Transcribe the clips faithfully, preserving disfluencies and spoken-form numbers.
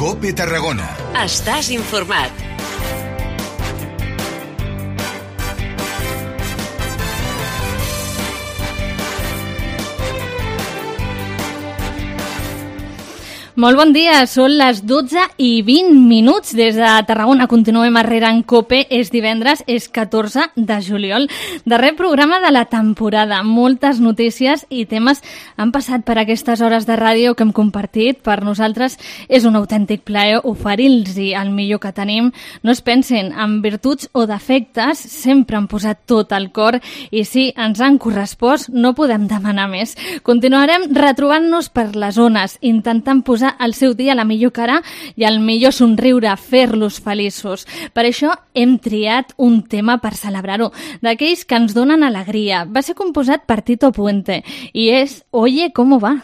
COPE Tarragona. Estàs informat. Molt bon dia, són les dotze i vint minuts. Des de Tarragona continuem arrere en COPE. És divendres, és catorze de juliol. Darrer programa de la temporada. Moltes notícies i temes han passat per aquestes hores de ràdio que hem compartit. Per nosaltres és un autèntic plaer oferir-los el millor que tenim. No es pensin, amb virtuts o defectes sempre han posat tot al cor i si ens han correspost no podem demanar més. Continuarem retrobant-nos per les zones, intentant posar al seu dia la millor cara i el millor somriure, fer-los feliços. Per això hem triat un tema per celebrar-ho, d'aquells que ens donen alegria. Va ser composat per Tito Puente i és Oye, ¿cómo va?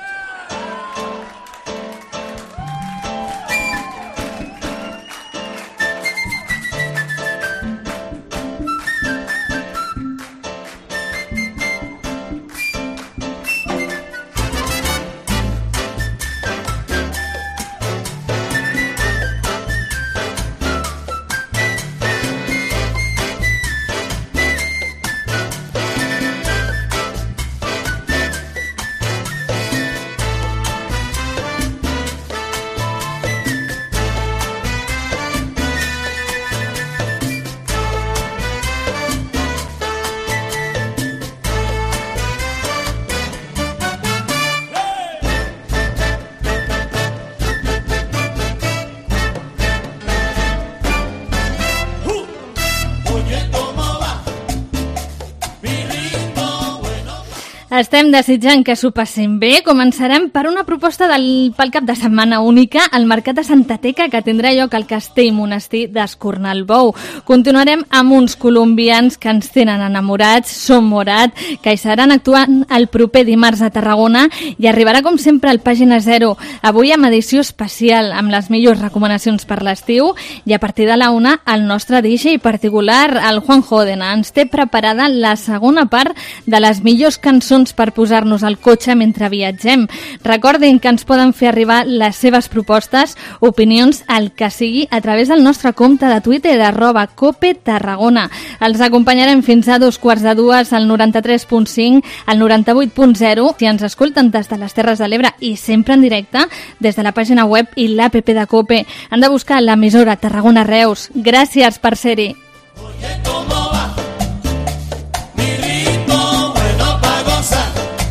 Estem desitjant que s'ho passin bé. Començarem per una proposta del, pel cap de setmana única al Mercat de Santa Teca que tindrà lloc al Castell Monestir d'Escornalbou. Continuarem amb uns colombians que ens tenen enamorats, Son Morat, que hi seran actuant el proper dimarts a Tarragona i arribarà com sempre al Pàgina Zero. Avui amb edició especial amb les millors recomanacions per l'estiu i a partir de la una el nostre D J particular, el Juan Jódena, ens té preparada la segona part de les millors cançons per posar-nos al cotxe mentre viatgem. Recordin que ens poden fer arribar les seves propostes, opinions, el que sigui, a través del nostre compte de Twitter, arroba Cope Tarragona. Els acompanyarem fins a dos quarts de dues al noranta-tres punt cinc, al noranta-vuit punt zero, si ens escolten des de les Terres de l'Ebre i sempre en directe des de la pàgina web i l'app de Cope. Han de buscar l'emissora Tarragona Reus. Gràcies per ser-hi. Oye, ¿cómo va? Mi ritmo bueno pa' gozar.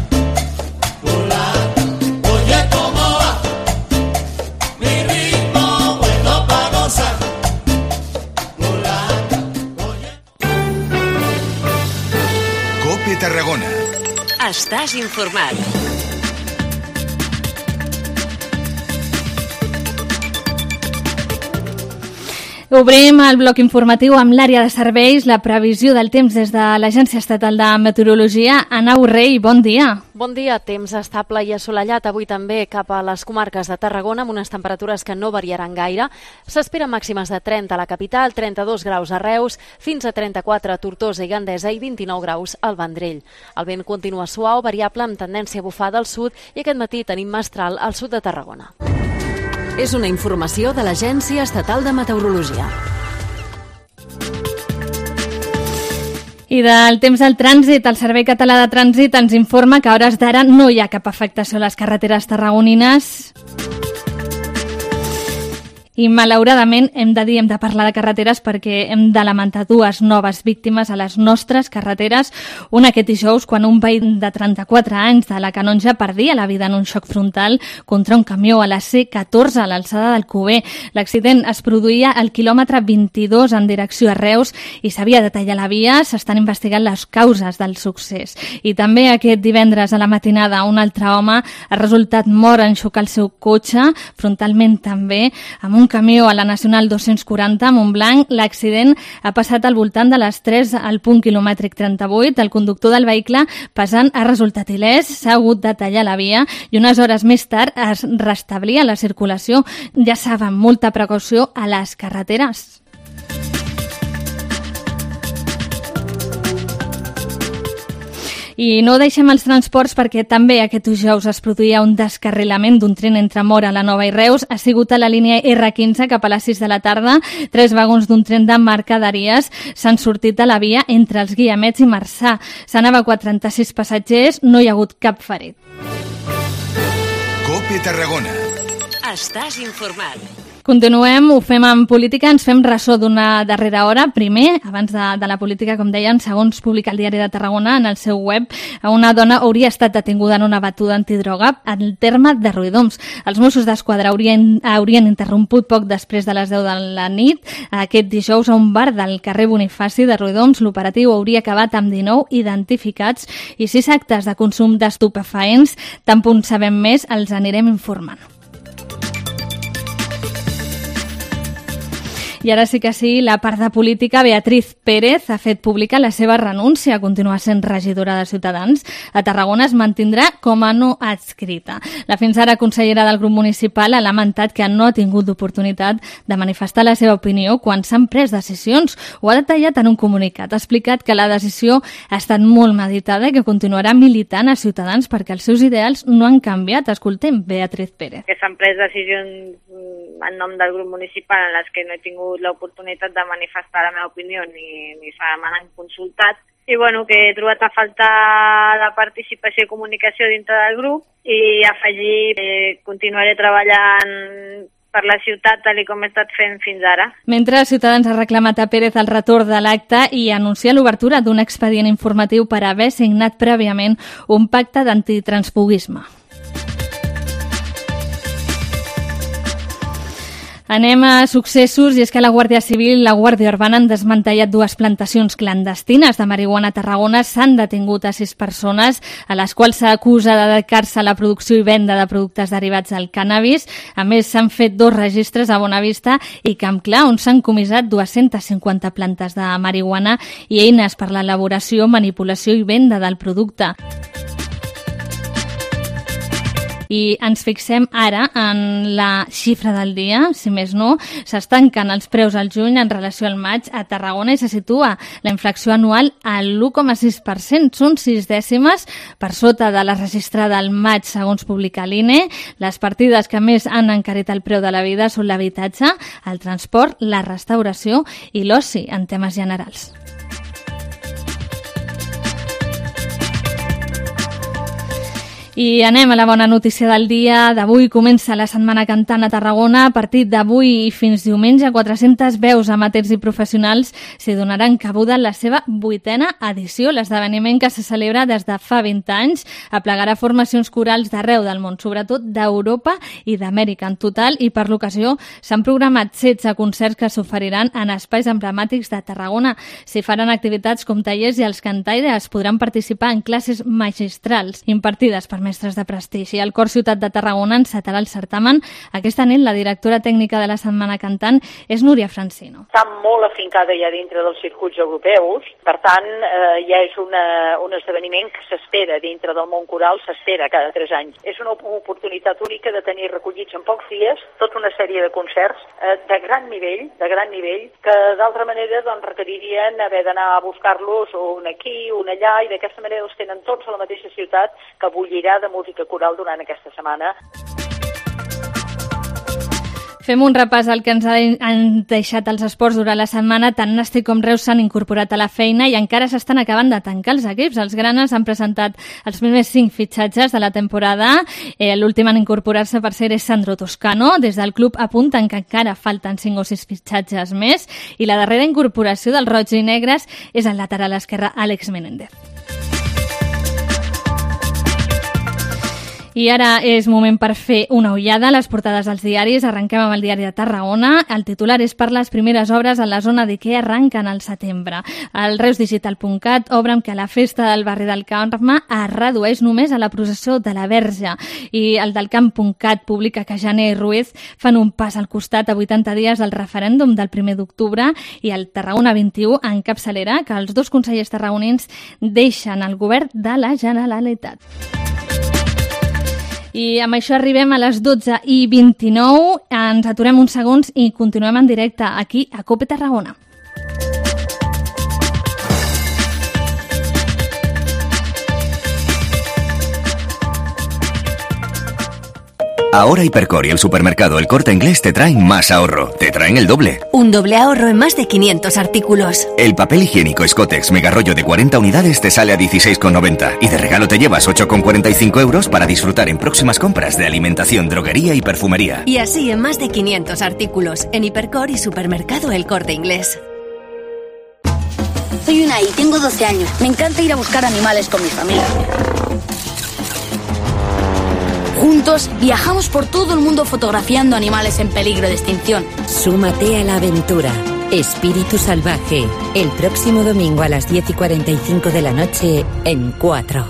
Hola. Oye, ¿cómo va? Mi ritmo bueno pa' gozar. Hola. Oye. COPE Tarragona. Estàs informat. Obrim el bloc informatiu amb l'àrea de serveis, la previsió del temps des de l'Agència Estatal de Meteorologia. Anau Rei, bon dia. Bon dia, temps estable i assolellat avui també cap a les comarques de Tarragona amb unes temperatures que no variaran gaire. S'esperen màximes de trenta a la capital, trenta-dos graus a Reus, fins a trenta-quatre a Tortosa i Gandesa i vint-i-nou graus al Vendrell. El vent continua suau, variable amb tendència a bufar del sud i aquest matí tenim mestral al sud de Tarragona. És una informació de l'Agència Estatal de Meteorologia. I del temps del trànsit, el Servei Català de Trànsit ens informa que a hores d'ara no hi ha cap afectació a les carreteres tarragonines. I malauradament hem de dir, hem de parlar de carreteres perquè hem de lamentar dues noves víctimes a les nostres carreteres. Una aquest dijous, quan un veí de trenta-quatre anys de la Canonja perdia la vida en un xoc frontal contra un camió a la C catorze a l'alçada del Cuber. L'accident es produïa al quilòmetre vint-i-dos en direcció a Reus i s'havia de tallar la via. S'estan investigant les causes del succés. I també aquest divendres a la matinada un altre home ha resultat mort en xocar el seu cotxe, frontalment també, amb un camió a la Nacional dos-cents quaranta a Montblanc. L'accident ha passat al voltant de les tres al punt quilomètric trenta-vuit. El conductor del vehicle pesant ha resultat il·lès, s'ha hagut de tallar la via i unes hores més tard es restablia la circulació. Ja saben, molta precaució a les carreteres. I no deixem els transports perquè també aquest dijous es produïa un descarrilament d'un tren entre Móra, la Nova i Reus. Ha sigut a la línia erre quinze cap a les sis de la tarda. Tres vagons d'un tren de mercaderies s'han sortit de la via entre els Guiamets i Marçà. S'han evacuat trenta-sis passatgers, no hi ha hagut cap ferit. COPE Tarragona. Estàs informat. Continuem, ho fem en política, ens fem ressò d'una darrera hora. Primer, abans de, de la política, com deien, segons publica el Diari de Tarragona en el seu web, una dona hauria estat detinguda en una batuda antidroga al terme de Riudoms. Els Mossos d'Esquadra haurien, haurien interromput poc després de les deu de la nit aquest dijous a un bar del carrer Bonifaci de Riudoms. L'operatiu hauria acabat amb dinou identificats i sis actes de consum d'estupefaents. Tan punt sabem més, els anirem informant. I ara sí que sí, la part de política, Beatriz Pérez ha fet pública la seva renúncia a continuar sent regidora de Ciutadans. A Tarragona es mantindrà com a no adscrita. La fins ara consellera del grup municipal ha lamentat que no ha tingut l'oportunitat de manifestar la seva opinió quan s'han pres decisions. Ho ha detallat en un comunicat. Ha explicat que la decisió ha estat molt meditada i que continuarà militant a Ciutadans perquè els seus ideals no han canviat. Escoltem Beatriz Pérez. Que s'han pres decisions en nom del grup municipal en les que no he tingut l'oportunitat de manifestar la meva opinió ni, ni se m'han consultat i bueno, que he trobat a faltar la participació i comunicació dintre del grup i afegir que continuaré treballant per la ciutat tal com he estat fent fins ara. Mentre Ciutadans ha reclamat a Pérez el retorn de l'acte i anuncia l'obertura d'un expedient informatiu per haver signat prèviament un pacte d'antitransfuguisme. Anem a successos, i és que la Guàrdia Civil i la Guàrdia Urbana han desmantellat dues plantacions clandestines de marihuana a Tarragona. S'han detingut a sis persones, a les quals s'acusa de dedicar-se a la producció i venda de productes derivats del cànnabis. A més, s'han fet dos registres a Bonavista i Campclar, on s'han comissat dues-centes cinquanta plantes de marihuana i eines per l'elaboració, manipulació i venda del producte. I ens fixem ara en la xifra del dia, si més no. S'estanquen els preus al juny en relació al maig a Tarragona i se situa la inflació anual a l'u coma sis per cent. Són sis dècimes per sota de la registrada al maig, segons publica l'I N E. Les partides que més han encarit el preu de la vida són l'habitatge, el transport, la restauració i l'oci en temes generals. I anem a la bona notícia del dia. D'avui comença la Setmana Cantant a Tarragona. A partir d'avui i fins diumenge, quatre-centes veus amateurs i professionals s'hi donaran cabuda en la seva vuitena edició. L'esdeveniment, que se celebra des de fa vint anys, aplegarà formacions corals d'arreu del món, sobretot d'Europa i d'Amèrica en total, i per l'ocasió s'han programat setze concerts que s'oferiran en espais emblemàtics de Tarragona. S'hi faran activitats com tallers i els cantaires podran participar en classes magistrals impartides per mestres de prestigi. El Cor Ciutat de Tarragona encetarà el certamen. Aquesta nit la directora tècnica de la Setmana Cantant és Núria Francino. Està molt afincada ja dintre dels circuits europeus, per tant eh, ja és una, un esdeveniment que s'espera dintre del món coral, s'espera cada tres anys. És una oportunitat única de tenir recollits en pocs dies tota una sèrie de concerts eh, de gran nivell, de gran nivell, que d'altra manera doncs, requeririen haver d'anar a buscar-los un aquí, un allà, i d'aquesta manera els tenen tots a la mateixa ciutat, que bullirà de música coral durant aquesta setmana. Fem un repàs al que ens han deixat els esports durant la setmana. Tant Nàstic com Reus s'han incorporat a la feina i encara s'estan acabant de tancar els equips. Els granes han presentat els primers cinc fitxatges de la temporada. Eh, L'últim en incorporar-se per ser és Sandro Toscano. Des del club apunten que encara falten cinc o sis fitxatges més. I la darrera incorporació dels roig i negres és el lateral esquerre Àlex Menéndez. I ara és moment per fer una ullada a les portades dels diaris. Arrenquem amb el diari de Tarragona. El titular és: per les primeres obres en la zona d'Ikea arrenquen al setembre. El reus digital punt cat obre amb que la festa del barri del Carme es redueix només a la processó de la Verge. I el del camp punt cat publica que Jané i Ruiz fan un pas al costat a vuitanta dies del referèndum del primer d'octubre. I el Tarragona vint-i-u encapçalarà que els dos consellers tarragonins deixen el govern de la Generalitat. I amb això arribem a les dotze i vint-i-nou. Ens aturem uns segons i continuem en directe aquí a COPE Tarragona. Ahora Hipercor y el supermercado El Corte Inglés te traen más ahorro. Te traen el doble. Un doble ahorro en más de quinientos artículos. El papel higiénico Scottex Mega Rollo de cuarenta unidades te sale a dieciséis con noventa y de regalo te llevas ocho con cuarenta y cinco euros para disfrutar en próximas compras de alimentación, droguería y perfumería. Y así en más de quinientos artículos en Hipercor y supermercado El Corte Inglés. Soy Unai, tengo doce años. Me encanta ir a buscar animales con mi familia. Juntos viajamos por todo el mundo fotografiando animales en peligro de extinción. Súmate a la aventura. Espíritu Salvaje. El próximo domingo a las diez y cuarenta y cinco de la noche en cuatro.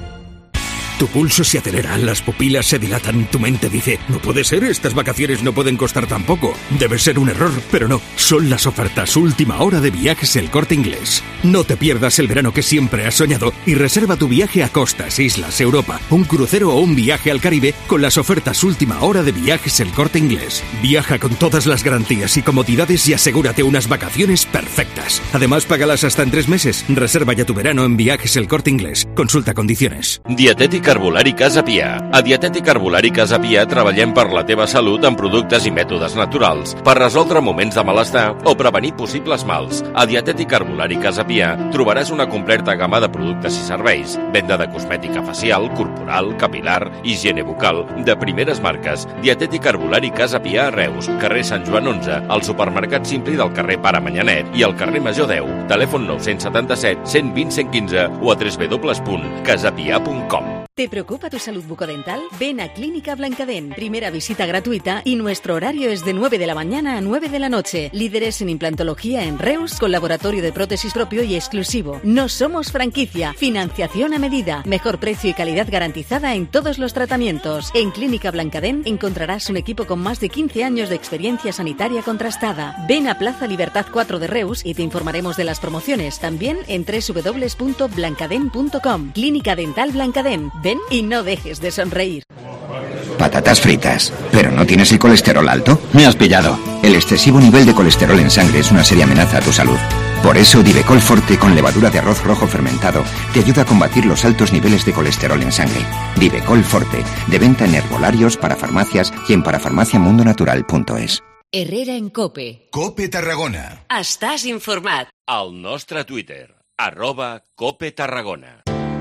Tu pulso se acelera, las pupilas se dilatan, tu mente dice, no puede ser, estas vacaciones no pueden costar tan poco. Debe ser un error, pero no, son las ofertas última hora de Viajes El Corte Inglés. No te pierdas el verano que siempre has soñado y reserva tu viaje a costas, islas, Europa, un crucero o un viaje al Caribe con las ofertas última hora de Viajes El Corte Inglés. Viaja con todas las garantías y comodidades y asegúrate unas vacaciones perfectas. Además, págalas hasta en tres meses. Reserva ya tu verano en Viajes El Corte Inglés. Consulta condiciones. Dietètic Herbolari Casa Pia. A Dietètic Herbolari Casa Pia treballem per la teva salut amb productes i mètodes naturals per resoldre moments de malestar o prevenir possibles mals. A Dietètic Herbolari Casa Pia trobaràs una completa gamma de productes i serveis, venda de cosmètica facial, corporal, capilar, higiene bucal, de primeres marques. Dietètic Herbolari Casa Pia a Reus, carrer Sant Joan onze, al supermercat Simpli del carrer Pare Manyanet i al carrer Major deu. Telèfon nou set set, cent vint, cent quinze o a w w w punt casapia punt com. ¿Te preocupa tu salud bucodental? Ven a Clínica Blancadén. Primera visita gratuita y nuestro horario es de nueve de la mañana a nueve de la noche. Líderes en implantología en Reus, con laboratorio de prótesis propio y exclusivo. No somos franquicia. Financiación a medida. Mejor precio y calidad garantizada en todos los tratamientos. En Clínica Blancadén encontrarás un equipo con más de quince años de experiencia sanitaria contrastada. Ven a Plaza Libertad cuatro de Reus y te informaremos de las promociones. También en w w w punto blancadén punto com. Clínica Dental Blancadén. Ven y no dejes de sonreír. Patatas fritas. ¿Pero no tienes el colesterol alto? Me has pillado. El excesivo nivel de colesterol en sangre es una seria amenaza a tu salud. Por eso Divecol Forte con levadura de arroz rojo fermentado te ayuda a combatir los altos niveles de colesterol en sangre. Divecol Forte, de venta en herbolarios, parafarmacias y en parafarmaciamundonatural punto es. Herrera en Cope. Cope Tarragona. Estàs informat. Al nostre Twitter, arroba Cope Tarragona.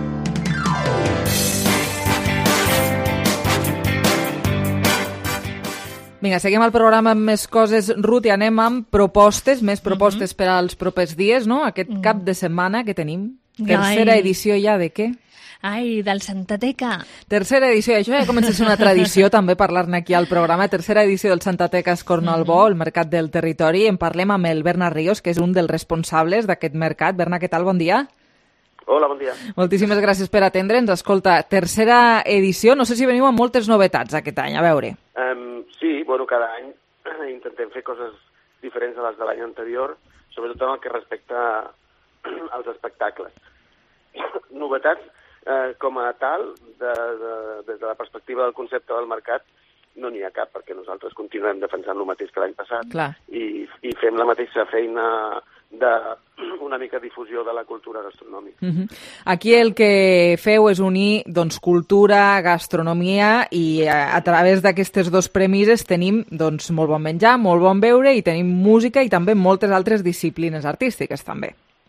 Vinga, seguim el programa amb més coses, Ruth, i anem amb propostes, més propostes mm-hmm. per als propers dies, no? Aquest mm. cap de setmana que tenim. Tercera Ai. edició ja de què? Ai, del Santateca. Tercera edició, això ja comença a ser una tradició també parlar-ne aquí al programa. Tercera edició del Santateca Escornalbó, mm-hmm. el Mercat del Territori. En parlem amb el Bernat Ríos, que és un dels responsables d'aquest mercat. Berna, què tal? Bon dia. Hola, bon dia. Moltíssimes gràcies per atendre'ns. Escolta, tercera edició, no sé si veniu amb moltes novetats aquest any, a veure. Um, sí, bueno, cada any intentem fer coses diferents de les de l'any anterior, sobretot en el que respecta als espectacles. Novetats, eh, com a tal, de, de, des de la perspectiva del concepte del mercat, no n'hi ha cap, perquè nosaltres continuem defensant el mateix que l'any passat. Clar. I, i fem la mateixa feina d'una mica difusió de la cultura gastronòmica. Uh-huh. Aquí el que feu és unir doncs, cultura, gastronomia i a, a través d'aquestes dos premisses tenim doncs, molt bon menjar, molt bon beure i tenim música i també moltes altres disciplines artístiques també.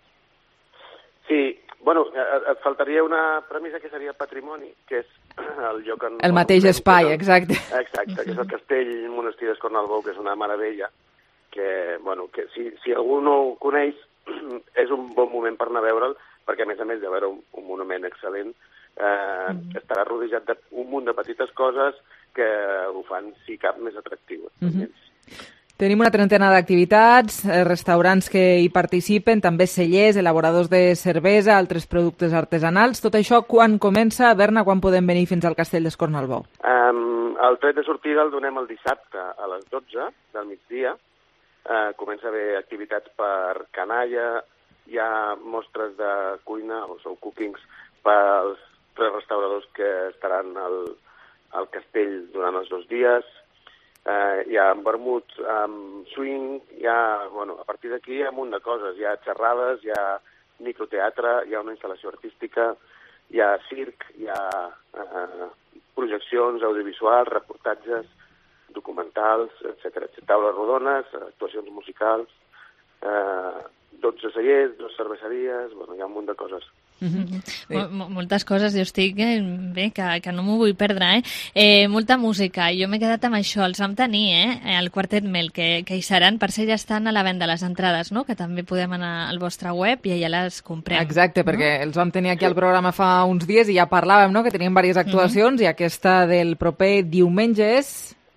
Sí, bueno, et faltaria una premissa que seria patrimoni, que és el lloc... En, el mateix on, espai, el, exacte. Exacte, que és el castell Monestir d'Escornalbó, que és una meravella, que, bueno, que si, si algú no ho coneix, és un bon moment per anar a veure'l, perquè a més a més de veure un, un monument excel·lent, eh, mm. estarà rodejat d'un munt de petites coses que ho fan, si cap, més atractiu. Mm-hmm. Tenim una trentena d'activitats, eh, restaurants que hi participen, també cellers, elaboradors de cervesa, altres productes artesanals. Tot això quan comença? Berna, quan podem venir fins al castell d'Escornalbó? Um, el tret de sortida el donem el dissabte a les dotze del migdia. Uh, comença a haver activitats per canalla, hi ha mostres de cuina, o show cookings, pels tres restauradors que estaran al, al castell durant els dos dies, uh, hi ha vermut, um, swing, hi ha, bueno, a partir d'aquí hi ha un munt de coses, hi ha xerrades, hi ha microteatre, hi ha una instal·lació artística, hi ha circ, hi ha uh, projeccions audiovisuals, reportatges, documentals, etcètera. Taules rodones, actuacions musicals, eh, dotze cellers, dos cerveseries, bueno, hi ha un munt de coses. Mm-hmm. Mol moltes coses, jo estic eh, bé, que, que no m'ho vull perdre, eh? eh molta música, jo m'he quedat amb això, els vam tenir, eh? El Quartet Mel, que, que hi seran, per ser ja estan a la venda les entrades, no? Que també podem anar al vostre web i allà les comprem. Exacte, no? perquè els vam tenir aquí al programa fa uns dies i ja parlàvem, no?, que teníem diverses actuacions, mm-hmm. i aquesta del proper diumenge és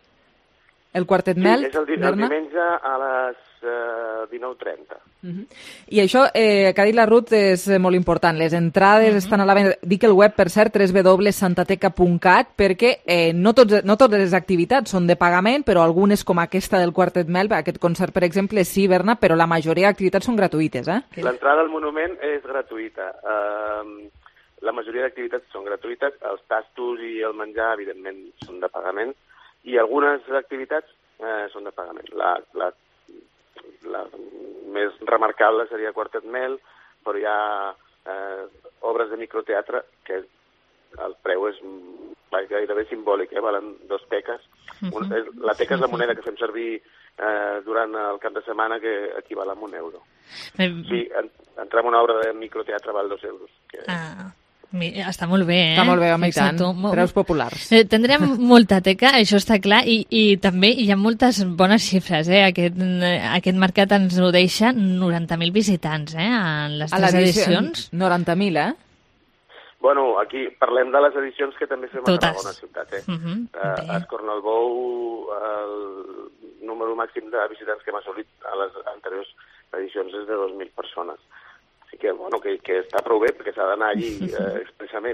el Quartet Mel. Sí, és el, di el diumenge a les uh, dinou trenta. Uh-huh. I això eh, que ha dit la Ruth és molt important. Les entrades uh-huh. estan a la venda. Dic el web, per cert, w w w punt santateca punt cat, perquè eh, no, tots, no totes les activitats són de pagament, però algunes, com aquesta del Quartet Mel, aquest concert, per exemple, sí, Berna, però la majoria d'activitats són gratuïtes. Eh? L'entrada al monument és gratuïta. Uh, la majoria d'activitats són gratuïtes. Els tastos i el menjar, evidentment, són de pagament. I algunes activitats eh, són de pagament. La, la La més remarcable seria Quartet Mel, però hi ha eh, obres de microteatre que el preu és gairebé simbòlic, eh? Valen dos teques. Uh-huh. Un, és, la teca és la moneda que fem servir eh, durant el cap de setmana, que equival a un euro. Uh-huh. Sí, en, entrar en una obra de microteatre val dos euros. Que... Ah. Està molt bé, eh? Està molt bé, home, i tant. Preus populars. Eh, tindrem molta teca, això està clar, i, i també hi ha moltes bones xifres, eh? Aquest, aquest mercat ens ho deixa noranta mil visitants, eh? En les tres edicions. noranta mil, eh? Bueno, aquí parlem de les edicions que també fem Totes. A Tarragona ciutat, eh? Uh-huh. uh, a Escornalbou, el número màxim de visitants que hem assolit a les anteriors edicions és de dos mil persones. Així que, bueno, que, que està prou bé, perquè s'ha d'anar allí eh, expressament.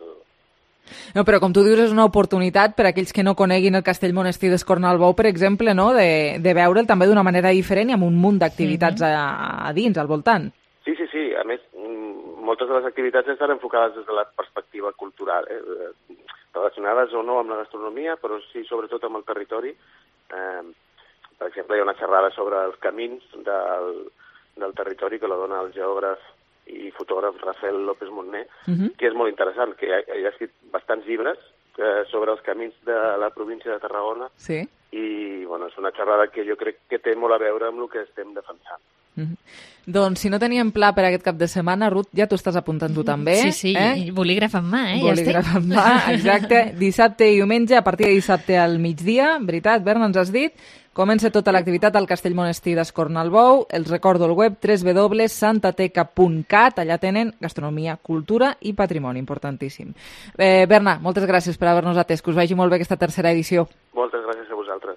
No, però com tu dius, és una oportunitat per a aquells que no coneguin el Castell Monestir d'Escornalbou, per exemple, no?, de, de veure'l també d'una manera diferent i amb un munt d'activitats uh-huh. a, a dins, al voltant. Sí, sí, sí. A més, moltes de les activitats estan enfocades des de la perspectiva cultural, eh? relacionades o no amb la gastronomia, però sí, sobretot amb el territori. Eh, per exemple, hi ha una xerrada sobre els camins del... del territori, que la dona el geògraf i fotògraf Rafael López Montner, uh-huh. que és molt interessant, que ha, ha escrit bastants llibres eh, sobre els camins de la província de Tarragona, sí. I bueno, és una xerrada que jo crec que té molt a veure amb el que estem defensant. Uh-huh. Doncs si no teníem pla per aquest cap de setmana, Ruth, ja t'ho estàs apuntant tu també. Sí, sí, eh? bolígraf en mà, eh? Bolígraf ja en mà, exacte. Dissabte i diumenge, a partir de dissabte al migdia, veritat, Berna, ens has dit, comença tota l'activitat al Castell Monestir d'Escornalbou. Els recordo el web w w w punt santateca punt cat. Allà tenen gastronomia, cultura i patrimoni, importantíssim. Eh, Berna, moltes gràcies per haver-nos atès. Que us vagi molt bé aquesta tercera edició. Moltes gràcies a vosaltres.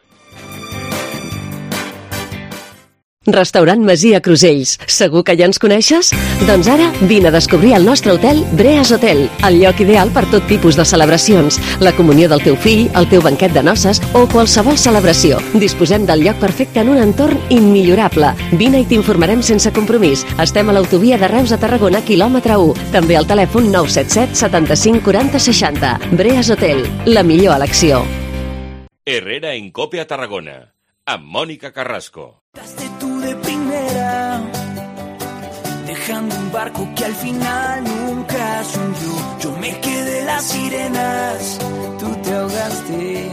Restaurant Masia Crusells. Segur que ja ens coneixes? Doncs ara vine a descobrir el nostre hotel Breas Hotel, el lloc ideal per tot tipus de celebracions, la comunió del teu fill, el teu banquet de noces o qualsevol celebració. Disposem del lloc perfecte en un entorn immillorable. Vine i t'informarem sense compromís. Estem a l'autovia de Reus a Tarragona, quilòmetre u. També al telèfon nou set set setanta-cinc quaranta seixanta. Breas Hotel, la millor elecció. Herrera en Cope a Tarragona, amb Mònica Carrasco. De primera, dejando un barco que al final nunca se hundió. Yo me quedé las sirenas, tú te ahogaste.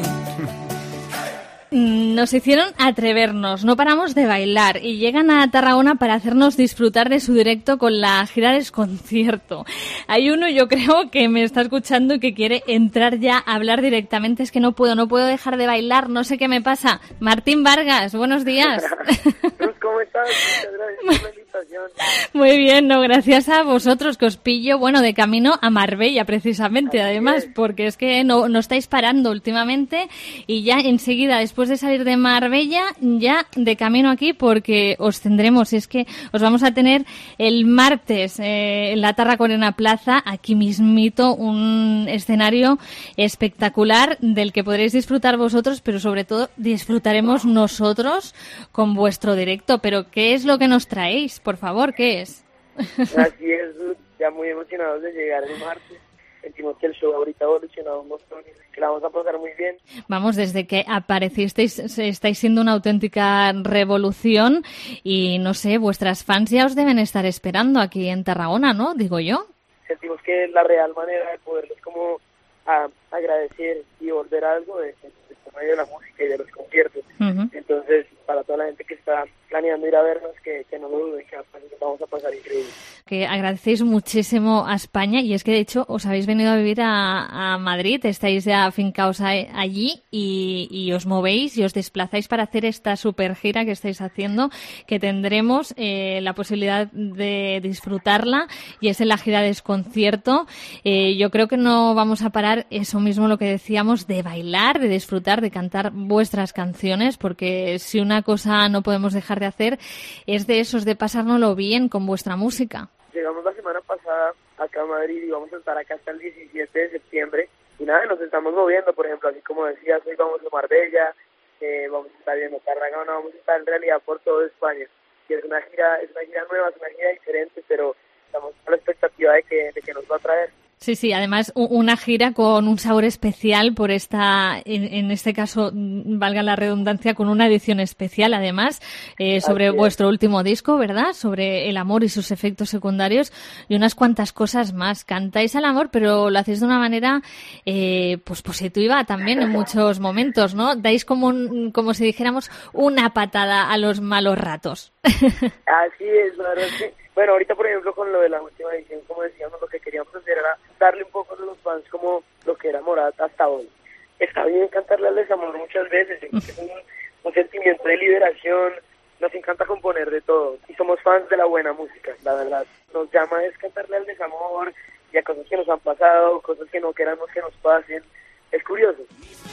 Nos hicieron atrevernos, no paramos de bailar y llegan a Tarragona para hacernos disfrutar de su directo con la gira Desconcierto. Hay uno, yo creo, que me está escuchando y que quiere entrar ya a hablar directamente. Es que no puedo, no puedo dejar de bailar, no sé qué me pasa. Martín Vargas, buenos días. ¿Cómo estás? Muchas gracias por la invitación. Muy bien, no, gracias a vosotros, que os pillo, bueno, de camino a Marbella, precisamente, Así además, es. porque es que no, no estáis parando últimamente y ya enseguida, después de salir de Marbella, ya de camino aquí, porque os tendremos, y es que os vamos a tener el martes eh, en la Tarraconena Plaza, aquí mismito, un escenario espectacular del que podréis disfrutar vosotros, pero sobre todo disfrutaremos nosotros con vuestro directo. Pero ¿qué es lo que nos traéis? Por favor, ¿qué es? Así es, ya muy emocionados de llegar el martes. Sentimos que el show ahorita ha evolucionado un montón y que la vamos a pasar muy bien. Vamos, desde que aparecisteis estáis siendo una auténtica revolución y, no sé, vuestras fans ya os deben estar esperando aquí en Tarragona, ¿no? Digo yo. Sentimos que es la real manera de poderlos como a agradecer y volver algo de, de, de por medio de la música y de los conciertos. Uh-huh. Entonces, para toda la gente que está planeando ir a vernos, que, que no lo duden, que vamos a pasar increíble. Que agradecéis muchísimo a España, y es que de hecho os habéis venido a vivir a, a Madrid, estáis ya afincaos a, allí y, y os movéis y os desplazáis para hacer esta super gira que estáis haciendo, que tendremos eh, la posibilidad de disfrutarla, y es en la gira Desconcierto. Eh, yo creo que no vamos a parar, eso mismo lo que decíamos, de bailar, de disfrutar, de cantar vuestras canciones, porque si una cosa no podemos dejar de hacer es de esos, de pasárnoslo bien con vuestra música. Llegamos la semana pasada acá a Madrid y vamos a estar acá hasta el diecisiete de septiembre y nada, nos estamos moviendo, por ejemplo, así como decías, hoy vamos a Marbella, eh, vamos a estar viendo Tarragona, vamos a estar en realidad por toda España, y es una gira, es una gira nueva, es una gira diferente, pero estamos con la expectativa de que, de que nos va a traer. Sí, sí, además una gira con un sabor especial por esta, en, en este caso, valga la redundancia, con una edición especial además, eh, sobre vuestro último disco, ¿verdad? Sobre el amor y sus efectos secundarios y unas cuantas cosas más. Cantáis al amor, pero lo hacéis de una manera eh, pues positiva también en muchos momentos, ¿no? Dais como, un, como si dijéramos una patada a los malos ratos. Así es, la verdad es que, bueno, ahorita por ejemplo con lo de la última edición, como decíamos, lo que queríamos hacer era darle un poco a los fans como lo que era Morat hasta hoy. Está bien cantarle al desamor muchas veces, es un, un sentimiento de liberación, nos encanta componer de todo y somos fans de la buena música, la verdad. Nos llama es cantarle al desamor y a cosas que nos han pasado, cosas que no queramos que nos pasen. Es curioso.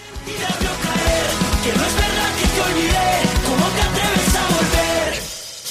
Que no es verdad que te olvidé, ¿cómo te atreves a volver?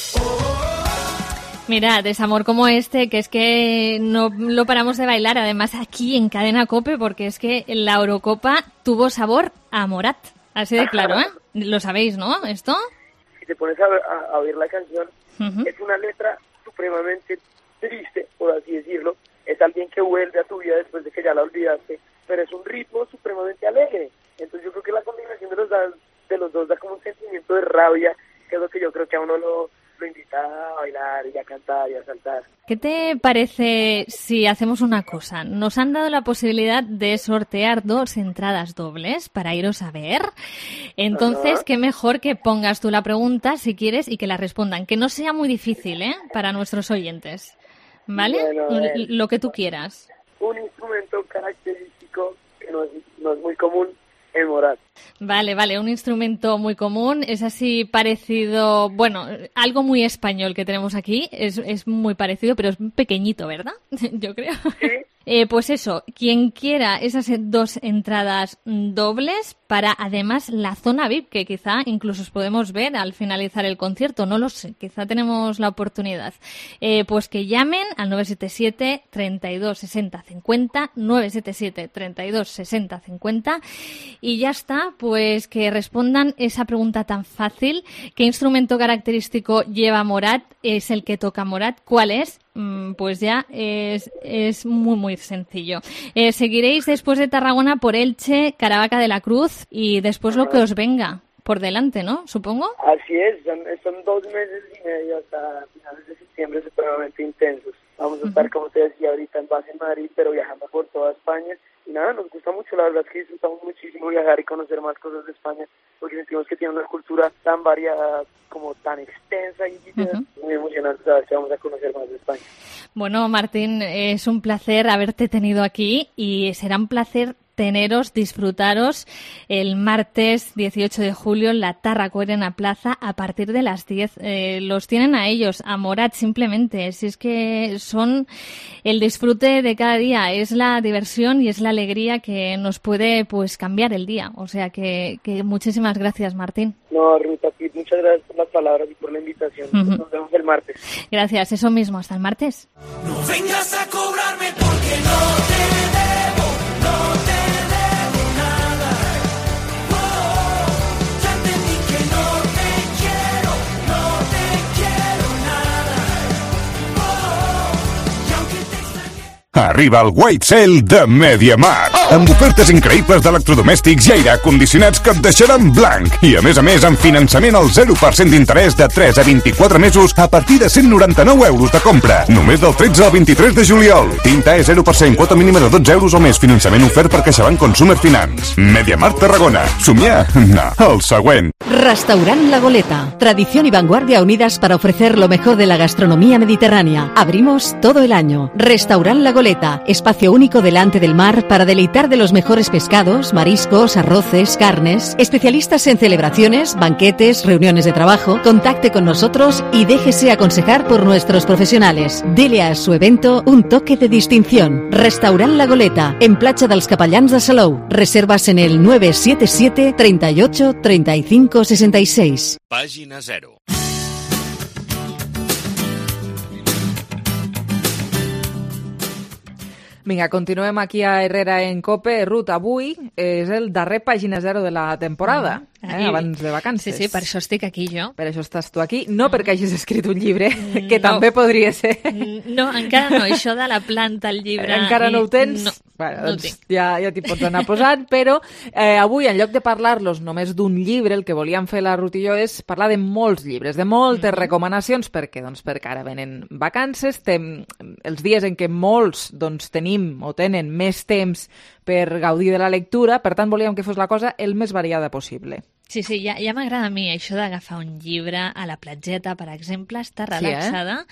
Mira, desamor como este, que es que no lo paramos de bailar, además aquí en Cadena COPE, porque es que la Eurocopa tuvo sabor a Morat, así de claro, ¿eh? Lo sabéis, ¿no? ¿Esto? Si te pones a, a, a oír la canción, uh-huh. es una letra supremamente triste, por así decirlo. Es alguien que vuelve a tu vida después de que ya la olvidaste, pero es un ritmo supremamente alegre. Entonces yo creo que la combinación de los, de los dos da como un sentimiento de rabia, que es lo que yo creo que a uno lo... lo invita a bailar y a cantar y a saltar. ¿Qué te parece si hacemos una cosa? Nos han dado la posibilidad de sortear dos entradas dobles para iros a ver. Entonces, uh-huh. qué mejor que pongas tú la pregunta, si quieres, y que la respondan. Que no sea muy difícil, ¿eh? Para nuestros oyentes. ¿Vale? Bueno, eh, lo que tú quieras. Un instrumento característico que no es, no es muy común en Morat. Vale, vale, un instrumento muy común, es así parecido, bueno, algo muy español que tenemos aquí, es, es muy parecido, pero es pequeñito, ¿verdad? Yo creo. Sí. Eh, pues eso, quien quiera esas dos entradas dobles para además la zona V I P, que quizá incluso os podemos ver al finalizar el concierto, no lo sé, quizá tenemos la oportunidad. Eh, pues que llamen al nueve siete siete, treinta y dos, sesenta, cincuenta, nueve siete siete, treinta y dos, sesenta, cincuenta y ya está, pues que respondan esa pregunta tan fácil. ¿Qué instrumento característico lleva Morat? ¿Es el que toca Morat? ¿Cuál es? Pues ya es, es muy, muy sencillo. Eh, seguiréis después de Tarragona por Elche, Caravaca de la Cruz y después lo que os venga por delante, ¿no? Supongo. Así es, son, son dos meses y medio hasta finales de septiembre supremamente intensos. Vamos a estar, uh-huh. como te decía ahorita, en base en Madrid, pero viajando por toda España. Y nada, nos gusta mucho, la verdad es que disfrutamos muchísimo viajar y conocer más cosas de España, porque sentimos que tiene una cultura tan variada, como tan extensa y uh-huh. muy emocionante saber que vamos a conocer más de España. Bueno, Martín, es un placer haberte tenido aquí y será un placer teneros, disfrutaros el martes dieciocho de julio en la Tarracuerena Plaza a partir de las diez. Eh, los tienen a ellos, a Morat simplemente. Si es que son el disfrute de cada día, es la diversión y es la alegría que nos puede pues cambiar el día. O sea que, que muchísimas gracias, Martín. No, Ruth, a ti muchas gracias por las palabras y por la invitación. Uh-huh. Nos vemos el martes. Gracias, eso mismo, hasta el martes. No vengas a cobrarme porque no te debo, no te debo nada. Oh, ya entendí que no te quiero, no te quiero nada. Oh, y aunque te extrañe... Arriba el White Sale de MediaMarkt, amb ofertes increïbles d'electrodomèstics i aire condicionats que et deixaran blanc. I a més a més, amb finançament al zero per cent d'interès de tres a vint-i-quatre mesos a partir de cent noranta-nou euros de compra. Només del tretze al vint-i-tres de juliol. Tinta E zero per cent, quota mínima de dotze euros o més. Finançament ofert per CaixaBank Consumer Finance. MediaMarkt Tarragona. Somiar? No. El següent. Restaurant La Goleta. Tradición y vanguardia unidas para ofrecer lo mejor de la gastronomía mediterránea. Abrimos todo el año. Restaurant La Goleta. Espacio único delante del mar para deleitar de los mejores pescados, mariscos, arroces, carnes. Especialistas en celebraciones, banquetes, reuniones de trabajo. Contacte con nosotros y déjese aconsejar por nuestros profesionales. Dele a su evento un toque de distinción. Restaurant La Goleta, en Platja dels Capellans de Salou. Reservas en el nueve siete siete, treinta y ocho, treinta y cinco, sesenta y seis. Pàgina zero. Vinga, continuem aquí a Herrera en Cope. Ruth, avui és el darrer Pàgina Zero de la temporada, Mm. eh, I- abans de vacances. Sí, sí, per això estic aquí jo. Per això estàs tu aquí, no perquè hagis escrit un llibre, Mm, que no. també podria ser. No, encara no, això de la planta, el llibre... Encara no i- ho tens? No, bueno, no ho doncs tinc. ja, ja t'hi pots anar posant, però eh, avui, en lloc de parlar-los només d'un llibre, el que volíem fer la Ruth i jo és parlar de molts llibres, de moltes Mhm. recomanacions, perquè doncs, perquè ara venen vacances, tem, els dies en què molts doncs, tenim o tenen més temps per gaudir de la lectura, per tant volíem que fos la cosa el més variada possible. Sí, sí, ja, ja m'agrada a mi això d'agafar un llibre a la platgeta, per exemple, estar Sí, eh? relaxada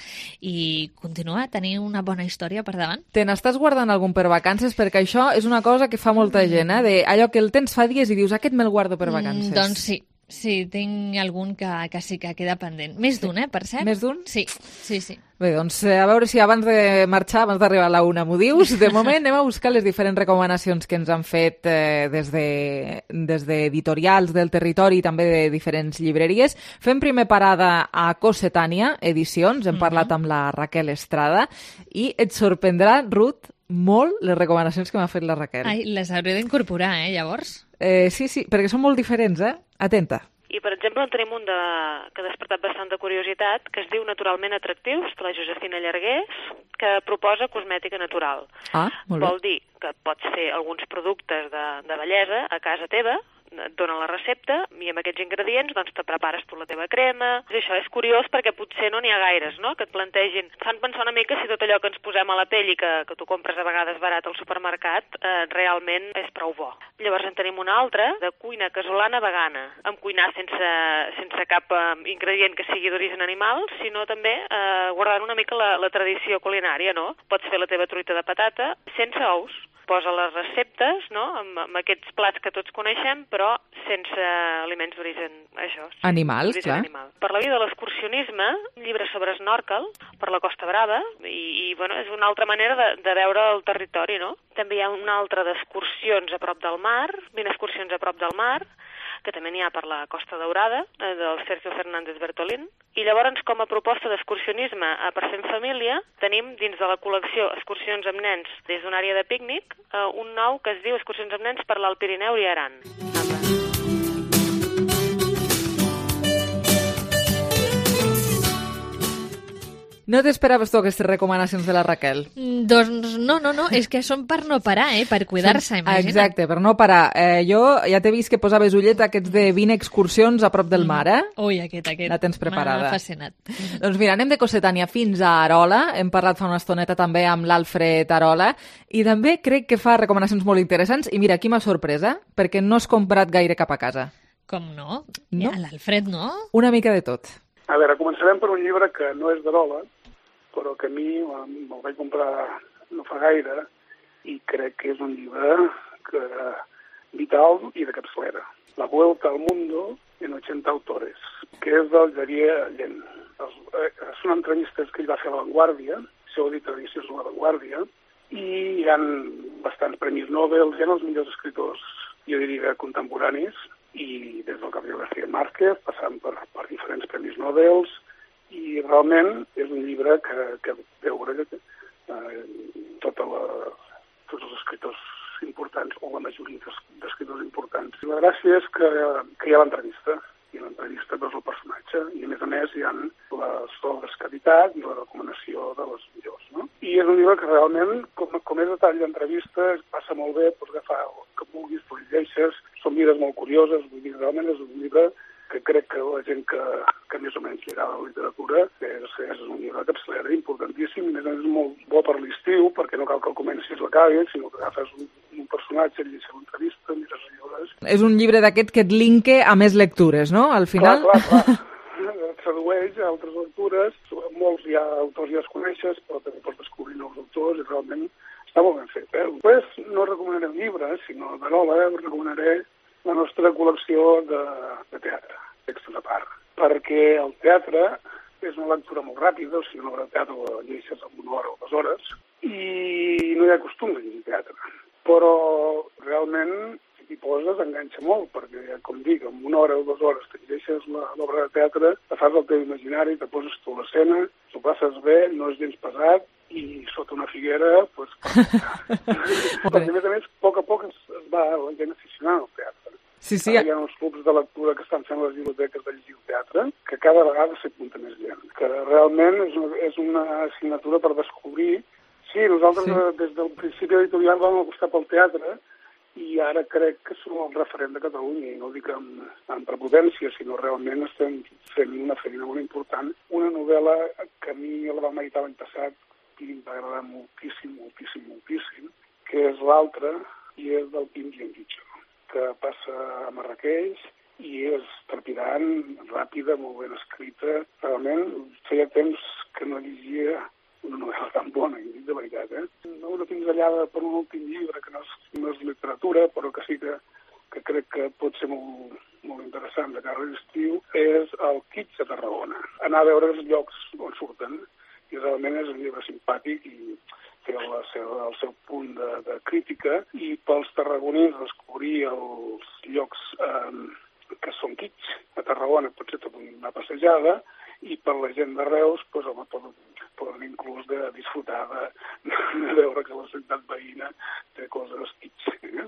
i continuar a tenir una bona història per davant. Te n'estàs guardant algun per vacances? Perquè això és una cosa que fa molta gent, eh? De allò que el tens fa dies i dius, aquest me'l guardo per vacances. Mm, doncs sí, sí, tinc algun que, que sí que queda pendent. Més d'un, eh, per cert? Més d'un? Sí, sí, sí. Bé, doncs eh, a veure si abans de marxar, abans d'arribar a la una, m'ho dius. De moment anem a buscar les diferents recomanacions que ens han fet eh, des de, des d'editorials del territori i també de diferents llibreries. Fem primer parada a Cossetània Edicions, hem parlat amb la Raquel Estrada i et sorprendrà, Ruth, molt les recomanacions que m'ha fet la Raquel. Ai, les hauré d'incorporar, eh, llavors? Eh, sí, sí, perquè són molt diferents, eh? Atenta. I, per exemple, en tenim un de, que ha despertat bastanta curiositat, que es diu Naturalment Atractius, de la Josefina Llargués, que proposa cosmètica natural. Ah, molt bé. Vol dir que pots fer alguns productes de, de bellesa a casa teva, et donen la recepta i amb aquests ingredients doncs te prepares tu la teva crema. I això és curiós perquè potser no n'hi ha gaires, no?, que et plantegin. Fan pensar una mica si tot allò que ens posem a la pell i que, que tu compres a vegades barat al supermercat eh, realment és prou bo. Llavors en tenim una altra de cuina casolana vegana, amb cuinar sense, sense cap eh, ingredient que sigui d'origen animal, sinó també eh, guardant una mica la, la tradició culinària, no? Pots fer la teva truita de patata sense ous. Posa les receptes, no?, amb, amb aquests plats que tots coneixem, però sense aliments d'origen, això. sí, Animal, d'origen clar. Animal. Per la via de l'excursionisme, un llibre sobre snorkel per la Costa Brava, i, i bueno, és una altra manera de, de veure el territori, no? També hi ha una altra d'excursions a prop del mar, vint excursions a prop del mar, que també n'hi ha per la Costa Daurada, eh, del Sergio Fernández Bertolín. I llavors, com a proposta d'excursionisme eh, per fer en família, tenim dins de la col·lecció Excursions amb nens des d'una àrea de pícnic, eh, un nou que es diu Excursions amb nens per l'Alt Pirineu i Aran. No t'esperaves tu aquestes recomanacions de la Raquel? Mm, Doncs no, no, no, és que són per no parar, eh, per cuidar-se, imagina't. Exacte, per no parar. Eh, jo ja t'he vist que posaves ullet a aquests de vint excursions a prop del mar, eh? Ui, aquest, aquest. La tens preparada. M'ha fascinat. Doncs mira, anem de Cossetània fins a Arola. Hem parlat fa una estoneta també amb l'Alfred Arola i també crec que fa recomanacions molt interessants. I mira, aquí m'ha sorpresa, perquè no has comprat gaire cap a casa. Com no? No? A l'Alfred, no? Una mica de tot. A veure, començarem per un llibre que no és d'Arola, però que a mi me'l vaig comprar no fa gaire i crec que és un llibre que, vital i de capçalera. La Vuelta al Mundo en ochenta autores, que és del Xavier Allent. Els, eh, són entrevistes que ell va fer a La Vanguardia, seu editor d'edicions a La Vanguardia, i hi ha bastants premis Nobel, hi ha els millors escriptors, jo diria, contemporanis, i des del Gabriel García Márquez, passant per, per diferents premis Nobel, i realment és un llibre que, que veure eh, tota la, tots els escriptors importants, o la majoria d'escriptors importants. I la gràcia és que, que hi ha l'entrevista, i l'entrevista interpreta el personatge. I a més a més hi ha les obres que ha editat i la recomanació de les millors, no? I és un llibre que realment, com, com és de tall d'entrevista, passa molt bé, pots agafar el que vulguis, pots llegeixes, són llibres molt curioses, vull dir, realment és un llibre que crec que la gent que, que més o menys li agrada la literatura és, és un llibre capçalera importantíssim, i més és molt bo per l'estiu, perquè no cal que el comencis l'acabis, sinó que agafes un, un personatge, llegeixes l'entrevista, mires els llibres. És un llibre d'aquest que et linke a més lectures, no?, al final? Clar, clar, clar. Et sedueix a altres lectures, molts ja autors ja els coneixes, però també pots descobrir nous autors, i realment està molt ben fet. Eh? Després no recomanaré un llibre, sinó de nola, eh? recomanaré la nostra col·lecció de, de teatre, textos a part, perquè el teatre és una lectura molt ràpida, o sigui, una obra de teatre la llegeixes en una hora o dues hores, i no hi ha costum de llegir teatre. Però realment, si t'hi poses, enganxa molt, perquè, com dic, en una hora o dues hores te llegeixes l'obra de teatre, te fas el teu imaginari, te poses tu a l'escena, t'ho passes bé, no és gens pesat, i sota una figuera, doncs, perquè a més a més, a poc a poc es, es va la gent aficionant al teatre. Sí, sí. Ara hi ha uns clubs de lectura que estan fent les biblioteques de llegir el teatre, que cada vegada s'apunta més gent, que realment és una, és una assignatura per descobrir. Sí, nosaltres sí. des del principi editorial vam apostar pel teatre, i ara crec que som el referent de Catalunya, i no ho dic amb, amb prepotència, sinó realment estem fent una feina molt important. Una novel·la que a mi la vam editar l'any passat, i em va agradar moltíssim, moltíssim, moltíssim, que és l'altra, i és del Quim Gianguitxo, que passa a Marrakeix, i és trepidant, ràpida, molt ben escrita. Realment, feia temps que no llegia una novel·la tan bona, i dic de veritat, eh? No una pinzellada per un últim llibre, que no és, no és literatura, però que sí que, que crec que pot ser molt, molt interessant de cara a l'estiu, és el Kitsch a Tarragona. Anar a veure els llocs on surten, i realment és un llibre simpàtic i té el seu, el seu punt de, de crítica, i pels tarragonins descobrir els llocs eh, que són kitsch a Tarragona pot ser tot una passejada, i per la gent de Reus doncs, home, poden, poden inclús de disfrutar de, de veure que la ciutat veïna té coses kitsch. Eh?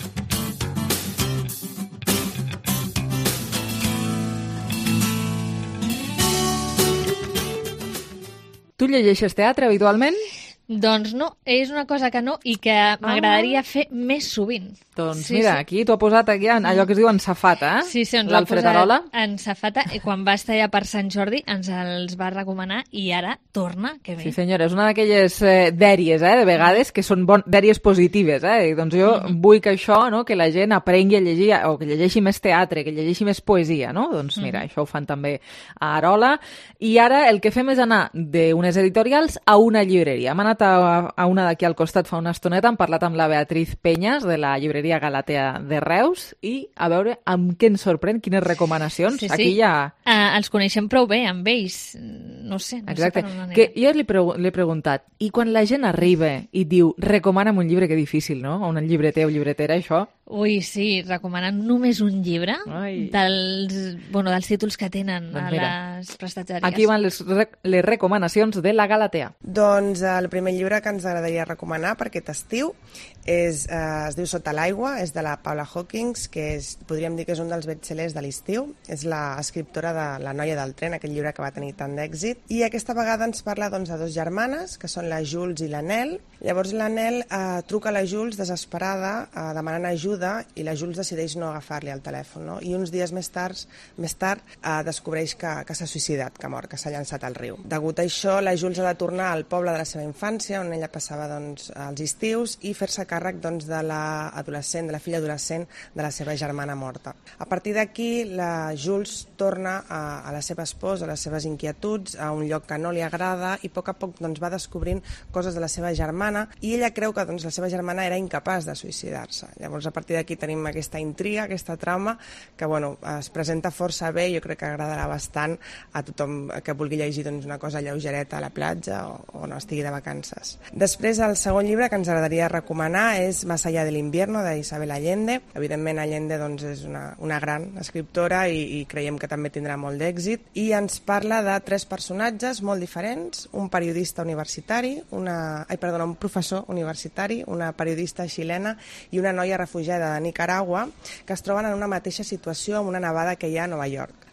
Tu llegeixes teatre habitualment? Doncs no, és una cosa que no i que m'agradaria fer més sovint. Doncs sí, mira, sí. aquí t'ho ha posat aquí en allò que es diu en safata, eh? Sí, sí, ens l'Alfred ha Arola. posat en safata, i quan va estar allà per Sant Jordi ens els va recomanar, i ara torna, que bé. Sí, senyora, és una d'aquelles eh, dèries, eh, de vegades, que són bon, dèries positives, eh? I doncs jo mm-hmm. vull que això, no?, que la gent aprengui a llegir, o que llegeixi més teatre, que llegeixi més poesia, no? Doncs mira, mm-hmm. això ho fan també a Arola. I ara el que fem és anar d'unes editorials a una llibreria. Hem anat a, a una d'aquí al costat fa una estoneta, hem parlat amb la Beatriz Peñas, de la llibreria Galatea de Reus, i a veure amb què ens sorprèn, quines recomanacions. Sí, sí. Aquí ja... Uh, els coneixem prou bé, amb ells. No sé, no Exacte. sé per on anem. Que jo li, pregu li he preguntat, i quan la gent arriba i diu recomana'm un llibre, que difícil, no? A un llibreter o llibretera, això... Ui, sí, recomanant només un llibre dels, bueno, dels títols que tenen doncs a les prestatgeries. Aquí van les, les recomanacions de la Galatea. Doncs el primer llibre que ens agradaria recomanar per aquest estiu és, eh, es diu Sota l'aigua, és de la Paula Hawkins, que és, podríem dir que és un dels bestsellers de l'estiu. És l'escriptora de La noia del tren, aquell llibre que va tenir tant d'èxit. I aquesta vegada ens parla doncs, de dos germanes, que són la Jules i la Nel. Llavors la Nel eh, truca a la Jules desesperada, eh, demanant ajuda, i la Jules decideix no agafar-li el telèfon, no? I uns dies més tard, més tard eh, descobreix que, que s'ha suïcidat, que ha mort, que s'ha llançat al riu. Degut a això, la Jules ha de tornar al poble de la seva infància, on ella passava doncs, els estius, i fer-se càrrec doncs, de l'adolescent, de la filla adolescent de la seva germana morta. A partir d'aquí, la Jules torna a, a la seva esposa, a les seves inquietuds, a un lloc que no li agrada, i a poc a poc doncs, va descobrint coses de la seva germana, i ella creu que doncs, la seva germana era incapaç de suïcidar-se. Llavors, a partir d'aquí tenim aquesta intriga, aquesta trama, que bueno, es presenta força bé, jo crec que agradarà bastant a tothom que vulgui llegir doncs, una cosa lleugereta a la platja o, o no estigui de vacances. Després, el segon llibre que ens agradaria recomanar és Más allá del invierno, d'Isabel Allende. Evidentment, Allende doncs, és una, una gran escriptora i, i creiem que també tindrà molt d'èxit, i ens parla de tres personatges molt diferents, un periodista universitari, una, ai, perdona, un professor universitari, una periodista xilena i una noia refugiada de Nicaragua, que es troben en una mateixa situació amb una nevada que hi ha a Nova York.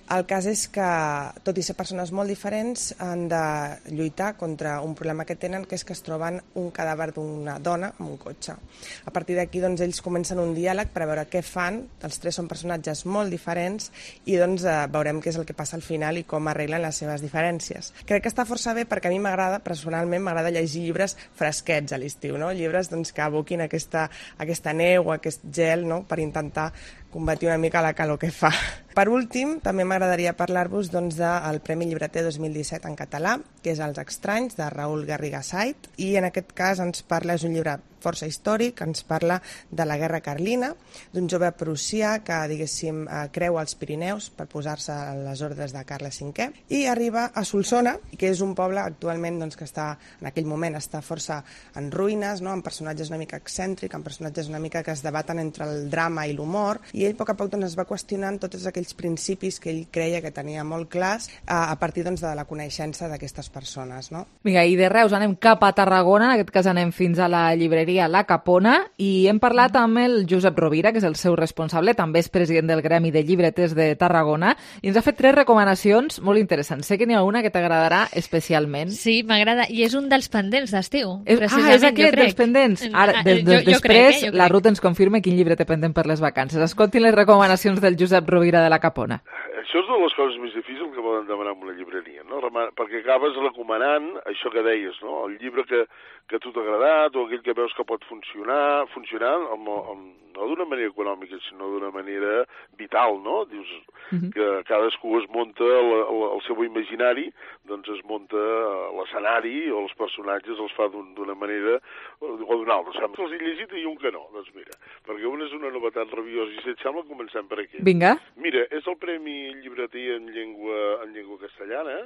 El cas és que, tot i ser persones molt diferents, han de lluitar contra un problema que tenen, que és que es troben un cadàver d'una dona en un cotxe. A partir d'aquí, doncs, ells comencen un diàleg per veure què fan. Els tres són personatges molt diferents i doncs, eh, veurem què és el que passa al final i com arreglen les seves diferències. Crec que està força bé perquè a mi m'agrada, personalment, m'agrada llegir llibres fresquets a l'estiu, no? Llibres doncs, que aboquin aquesta, aquesta neu, aquest gel, no? Per intentar combatir una mica la calor que fa. Per últim, també m'agradaria parlar-vos doncs, del Premi Llibreter dos mil disset en català, que és Els Estranys, de Raül Garriga Sait, i en aquest cas ens parla, és un llibre força històric, ens parla de la Guerra Carlina, d'un jove prussià que, diguéssim, creu als Pirineus per posar-se a les ordres de Carles cinquè, i arriba a Solsona, que és un poble actualment doncs, que està, en aquell moment està força en ruïnes, no? Amb personatges una mica excèntrics, amb personatges una mica que es debaten entre el drama i l'humor, i ell a poc a poc doncs, es va qüestionant tots aquells principis que ell creia que tenia molt clars a, a partir doncs, de la coneixença d'aquestes persones. No? Vinga, i de Reus anem cap a Tarragona, en aquest cas anem fins a la llibreria La Capona, i hem parlat amb el Josep Rovira, que és el seu responsable, també és president del Gremi de Llibreters de Tarragona, i ens ha fet tres recomanacions molt interessants. Sé que n'hi ha una que t'agradarà especialment. Sí, m'agrada, i és un dels pendents d'estiu. Ah, és aquest, dels pendents. Ara, de, de, jo, jo després, crec, eh, la Ruth ens confirma quin llibre té pendent per les vacances. Escoltin les recomanacions del Josep Rovira de La Capona. Això és una de les coses més difícils que poden demanar en una llibreria, no? Perquè acabes recomanant això que deies, no? El llibre que, que a tu t'ha agradat o aquell que veus que pot funcionar, funcionar amb, amb, no d'una manera econòmica, sinó d'una manera vital, no? Dius uh-huh. que cadascú es munta el, el, el seu imaginari, doncs es munta l'escenari o els personatges els fa d'una manera o d'una altra. Sembla que els he llegit i un que no, doncs mira, perquè una és una novetat rabiosa i si et sembla comencem per aquí. Vinga. Mira, és el Premi Llibreter en llengua, en llengua castellana,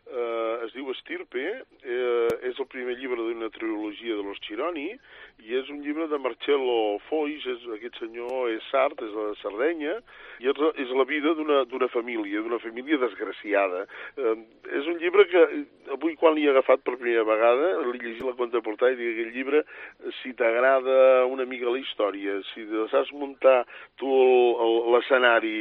eh, es diu Estirpe, eh, és el primer llibre d'una trilogia de los Chironi i és un llibre de Marcello Foix, és, aquest senyor és sard, és de Sardenya, i és, és la vida d'una família, d'una família desgraciada. Eh, és un llibre que avui quan l'he agafat per primera vegada, l'he llegit la contraportada i dic aquell llibre, si t'agrada una mica la història, si saps muntar tu l'escenari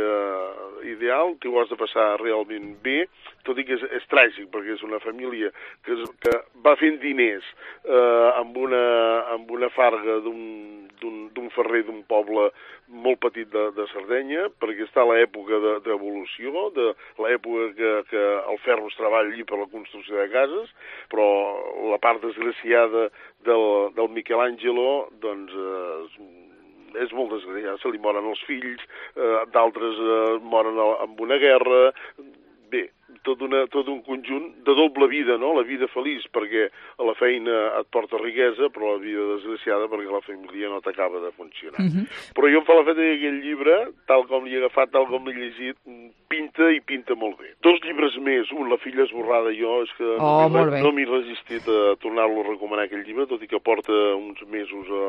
eh, ideal, t'ho has de passar realment bé, tot i que és, és tràgic, perquè és una família que, que va fent diners eh, amb, una, amb una farga d'un ferrer d'un poble molt petit de, de Sardenya, perquè està a l'època d'evolució, de, de l'època que, que el ferro es treballa allí per la construcció de cases, però la part desgraciada del, del Michelangelo, doncs, eh, és molt desgraciada, se li moren els fills, eh, d'altres eh, moren amb una guerra. Bé, tot, una, tot un conjunt de doble vida, no? La vida feliç perquè a la feina et porta riquesa, però la vida desgraciada perquè la família no t'acaba de funcionar. Uh-huh. Però jo em fa la feta que aquell llibre, tal com l'he agafat, tal com l'he llegit, pinta i pinta molt bé. Dos llibres més, un, La filla esborrada, jo és que oh, no, no m'he resistit a tornar-lo a recomanar aquell llibre, tot i que porta uns mesos a,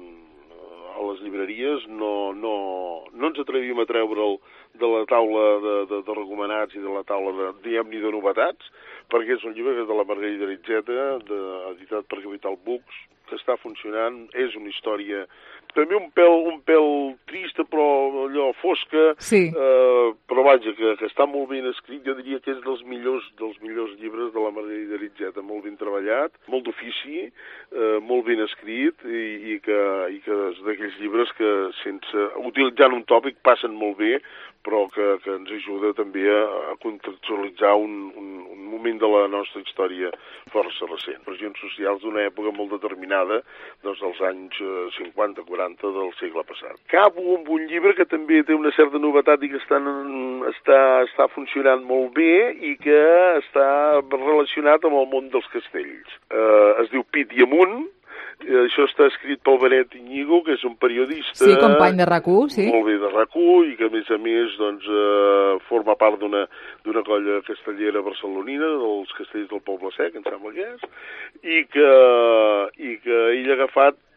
a les llibreries, no, no, no ens atrevíem a treure'l de la taula de, de, de recomanats i de la taula de, diguem-ne, de novetats, perquè és un llibre que és de la Margarida Ritzeta, de, editat per Capital Books, que està funcionant, és una història també un pèl, un pèl trista, però allò fosca, sí. eh, però vaja, que, que està molt ben escrit, jo diria que és dels millors, dels millors llibres de la Margarida Ritzeta, molt ben treballat, molt d'ofici, eh, molt ben escrit, i, i que, i que és d'aquells llibres que, sense utilitzant un tòpic, passen molt bé, però que, que ens ajuda també a, a contextualitzar un, un, un moment de la nostra història força recent. Pressions socials d'una època molt determinada, doncs dels anys cinquanta quaranta del segle passat. Acabo amb un llibre que també té una certa novetat i que està, està, està funcionant molt bé i que està relacionat amb el món dels castells. Eh, es diu Pit i Amunt. Això està escrit pel Benet Iñigo, que és un periodista... Sí, company de RAC u, sí. Molt bé, de RAC u, i que a més a més doncs, eh, forma part d'una d'una colla castellera barcelonina, dels castells del Poble Sec, em sembla que és, i que, i que ell ha agafat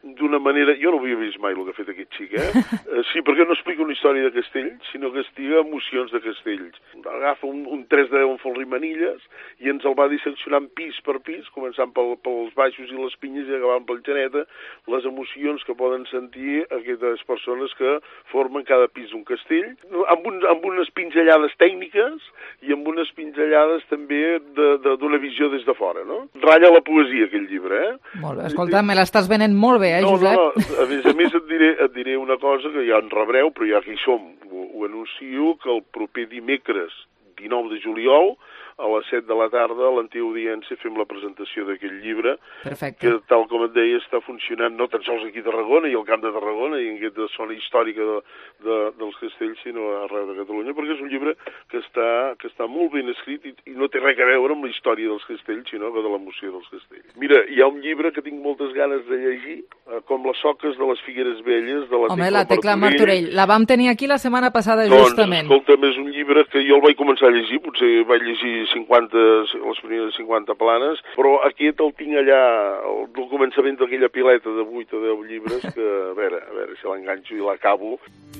d'una manera... Jo no havia vist mai el que ha fet aquest xic, eh? eh sí, perquè no explica una història de castells, sinó que estiga emocions de castells. Agafa un, un tres de deu en folre i manilles i ens el va disseccionant pis per pis, començant pel, pels baixos i les pinyes i acabant pel geneta, les emocions que poden sentir aquestes persones que formen cada pis d'un castell, amb, un, amb unes pinzellades tècniques i amb unes pinzellades també d'una visió des de fora, no? Ratlla la poesia, aquell llibre, eh? Molt bé, escolta, me l'estàs venent molt bé, eh, no, Josep? No, no, a més a més et diré, et diré una cosa que ja en rebreu, però ja que hi som, ho, ho anuncio, que el proper dimecres dinou de juliol, a les set de la tarda, a l'antiga audiència, fem la presentació d'aquest llibre, Perfecte. que, tal com et deia, està funcionant no tan sols aquí a Tarragona i al Camp de Tarragona i en aquesta zona històrica de, de, dels castells, sinó arreu de Catalunya, perquè és un llibre que està, que està molt ben escrit i, i no té res a veure amb la història dels castells, sinó que de l'emoció dels castells. Mira, hi ha un llibre que tinc moltes ganes de llegir, eh, com Les soques de les Figueres Velles, de la Home, Tecla la Tecla Martorell. Martorell. La vam tenir aquí la setmana passada, Doncs, justament. escolta'm, és un llibre que jo el vaig començar a llegir, potser vaig llegir cinquanta, les primeres cinquanta planes, però aquest el tinc allà, el, el començament d'aquella pileta de vuit o deu llibres, que a veure, a veure si l'enganxo i l'acabo.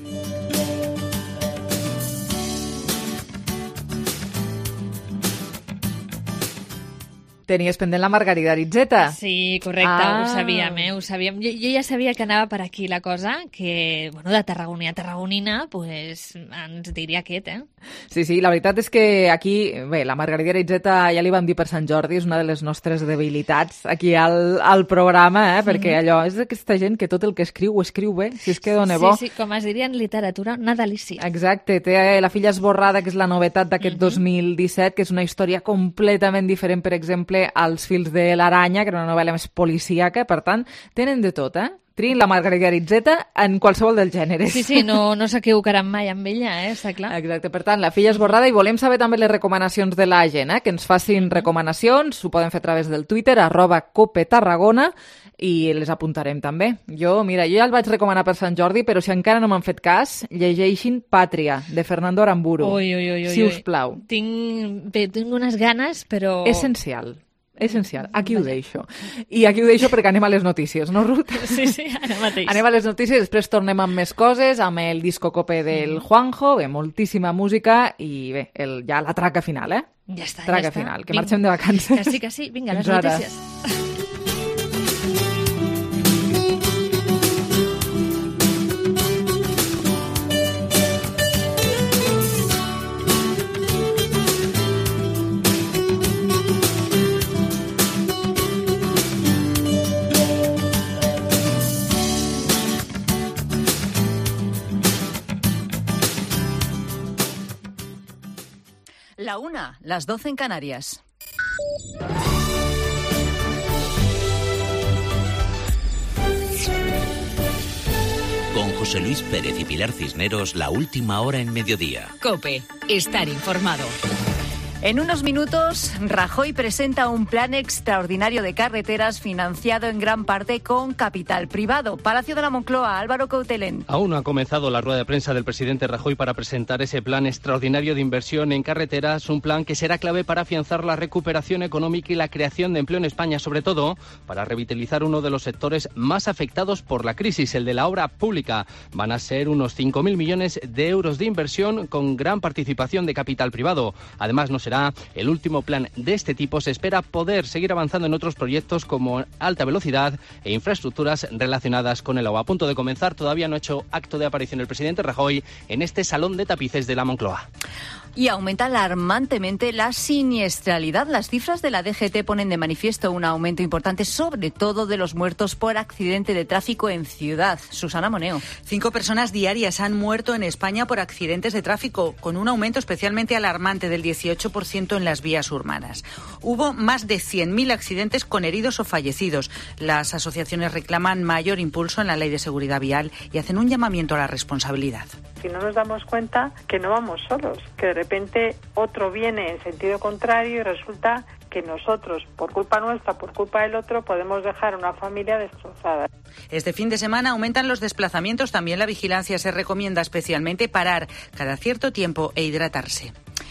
Tenies pendent la Margarida Aritzeta. Sí, correcte, Ah. ho sabíem, eh? Ho sabíem. Jo, jo ja sabia que anava per aquí la cosa, que, bueno, de tarragonia a tarragonina, pues, ens diria aquest, eh? Sí, sí, la veritat és que aquí, bé, la Margarida Aritzeta ja li vam dir per Sant Jordi, és una de les nostres debilitats aquí al, al programa, eh? Perquè allò és d'aquesta gent que tot el que escriu ho escriu bé, si és que dona bo. Sí, sí, com es diria en literatura, una delícia. Exacte, té La filla esborrada, que és la novetat d'aquest dos mil disset, que és una història completament diferent, per exemple, als fils de l'aranya, que era una novel·la més policíaca, per tant, tenen de tot, eh? Triïn la Margarida Aritzeta en qualsevol dels gèneres. Sí, sí, no, no s'equivocaran mai amb ella, eh? Està clar. Exacte, per tant, La filla esborrada, i volem saber també les recomanacions de la gent, eh? Que ens facin recomanacions, ho poden fer a través del Twitter, arroba Cope Tarragona, i les apuntarem també. Jo, mira, jo ja el vaig recomanar per Sant Jordi, però si encara no m'han fet cas, llegeixin Pàtria, de Fernando Aramburu. Ui, ui, ui, ui. Si us plau. Tinc, bé, tinc unes ganes, però... Essencial. Essencial. Aquí ho deixo. I aquí ho deixo perquè anem a les notícies, no, Ruth? Sí, sí, ara mateix. Anem a les notícies, després tornem amb més coses, amb el disco Cope del Juanjo, bé, moltíssima música i bé, el, ja la traca final, eh? Ja està, traca ja està. final, que Vinga. marxem de vacances. Que sí, que sí. Vinga, les Fins ara. notícies. La una, las doce en Canarias. Con José Luis Pérez y Pilar Cisneros, la última hora en mediodía. COPE, estar informado. En unos minutos, Rajoy presenta un plan extraordinario de carreteras financiado en gran parte con capital privado. Palacio de la Moncloa, Álvaro Coutelén. Aún no ha comenzado la rueda de prensa del presidente Rajoy para presentar ese plan extraordinario de inversión en carreteras, un plan que será clave para afianzar la recuperación económica y la creación de empleo en España, sobre todo para revitalizar uno de los sectores más afectados por la crisis, el de la obra pública. Van a ser unos cinco mil millones de euros de inversión con gran participación de capital privado. Además, no será el último plan de este tipo. Se espera poder seguir avanzando en otros proyectos como alta velocidad e infraestructuras relacionadas con el agua. A punto de comenzar, todavía no ha hecho acto de aparición el presidente Rajoy en este salón de tapices de la Moncloa. Y aumenta alarmantemente la siniestralidad. Las cifras de la D G T ponen de manifiesto un aumento importante, sobre todo de los muertos por accidente de tráfico en ciudad. Susana Moneo. Cinco personas diarias han muerto en España por accidentes de tráfico, con un aumento especialmente alarmante del dieciocho por ciento en las vías urbanas. Hubo más de cien mil accidentes con heridos o fallecidos. Las asociaciones reclaman mayor impulso en la ley de seguridad vial y hacen un llamamiento a la responsabilidad. Si no nos damos cuenta que no vamos solos, que de repente otro viene en sentido contrario y resulta que nosotros, por culpa nuestra, por culpa del otro, podemos dejar a una familia destrozada. Este fin de semana aumentan los desplazamientos, también la vigilancia. Se recomienda especialmente parar cada cierto tiempo e hidratarse.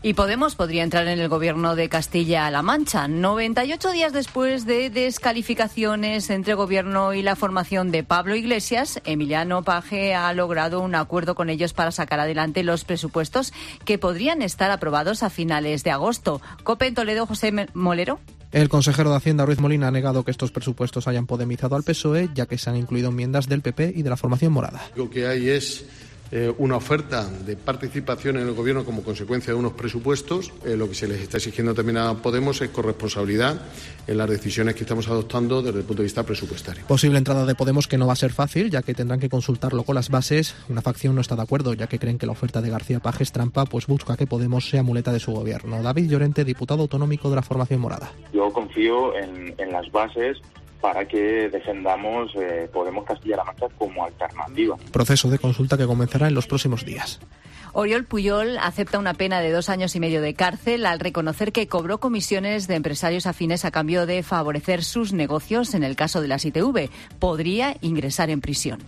Y Podemos podría entrar en el gobierno de Castilla-La Mancha. noventa y ocho días después de descalificaciones entre gobierno y la formación de Pablo Iglesias, Emiliano Paje ha logrado un acuerdo con ellos para sacar adelante los presupuestos que podrían estar aprobados a finales de agosto. COPE en Toledo, José Molero. El consejero de Hacienda, Ruiz Molina, ha negado que estos presupuestos hayan podemizado al P S O E, ya que se han incluido enmiendas del P P y de la formación morada. Lo que hay es eh, una oferta de participación en el Gobierno como consecuencia de unos presupuestos. Eh, lo que se les está exigiendo también a Podemos es corresponsabilidad en las decisiones que estamos adoptando desde el punto de vista presupuestario. Posible entrada de Podemos que no va a ser fácil, ya que tendrán que consultarlo con las bases. Una facción no está de acuerdo, ya que creen que la oferta de García Paje es trampa, pues busca que Podemos sea muleta de su gobierno. David Llorente, diputado autonómico de la formación morada. Yo confío en, en las bases para que defendamos eh, Podemos Castilla-La Mancha como alternativa. Proceso de consulta que comenzará en los próximos días. Oriol Puyol acepta una pena de dos años y medio de cárcel al reconocer que cobró comisiones de empresarios afines a cambio de favorecer sus negocios en el caso de las I T V. Podría ingresar en prisión.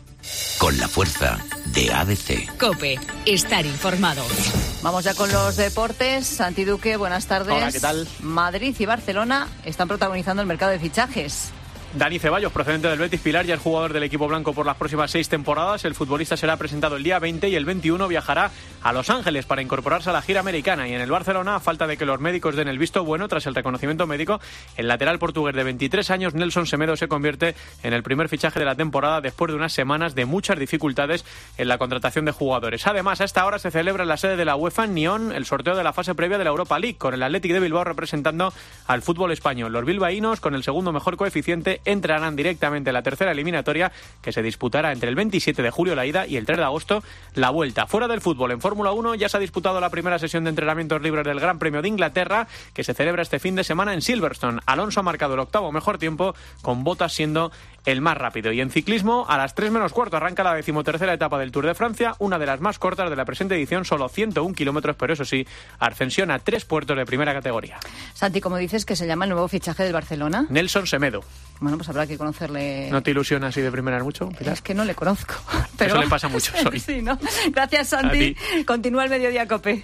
Con la fuerza de A D C. COPE. Estar informado. Vamos ya con los deportes. Santi Duque, buenas tardes. Hola, ¿qué tal? Madrid y Barcelona están protagonizando el mercado de fichajes. Dani Ceballos, procedente del Betis Pilar, ya es jugador del equipo blanco por las próximas seis temporadas. El futbolista será presentado el día veinte y el veintiuno viajará a Los Ángeles para incorporarse a la gira americana. Y en el Barcelona, a falta de que los médicos den el visto bueno tras el reconocimiento médico, el lateral portugués de veintitrés años, Nelson Semedo, se convierte en el primer fichaje de la temporada después de unas semanas de muchas dificultades en la contratación de jugadores. Además, a esta hora se celebra en la sede de la UEFA en Nyon el sorteo de la fase previa de la Europa League, con el Athletic de Bilbao representando al fútbol español. Los bilbaínos, con el segundo mejor coeficiente, entrarán directamente en la tercera eliminatoria, que se disputará entre el veintisiete de julio la ida y el tres de agosto la vuelta. Fuera del fútbol, en Fórmula uno ya se ha disputado la primera sesión de entrenamientos libres del Gran Premio de Inglaterra, que se celebra este fin de semana en Silverstone. Alonso ha marcado el octavo mejor tiempo, con Bottas siendo el más rápido. Y en ciclismo, a las tres menos cuarto arranca la decimotercera etapa del Tour de Francia, una de las más cortas de la presente edición, solo ciento un kilómetros, pero eso sí, ascensión a tres puertos de primera categoría. Santi, ¿cómo dices que se llama el nuevo fichaje del Barcelona? Nelson Semedo. Bueno, pues habrá que conocerle. ¿No te ilusiona así de primeras mucho? Pilar? Es que no le conozco. Pero... Eso le pasa mucho hoy. Sí, ¿no? Gracias, Santi. Continúa el Mediodía COPE.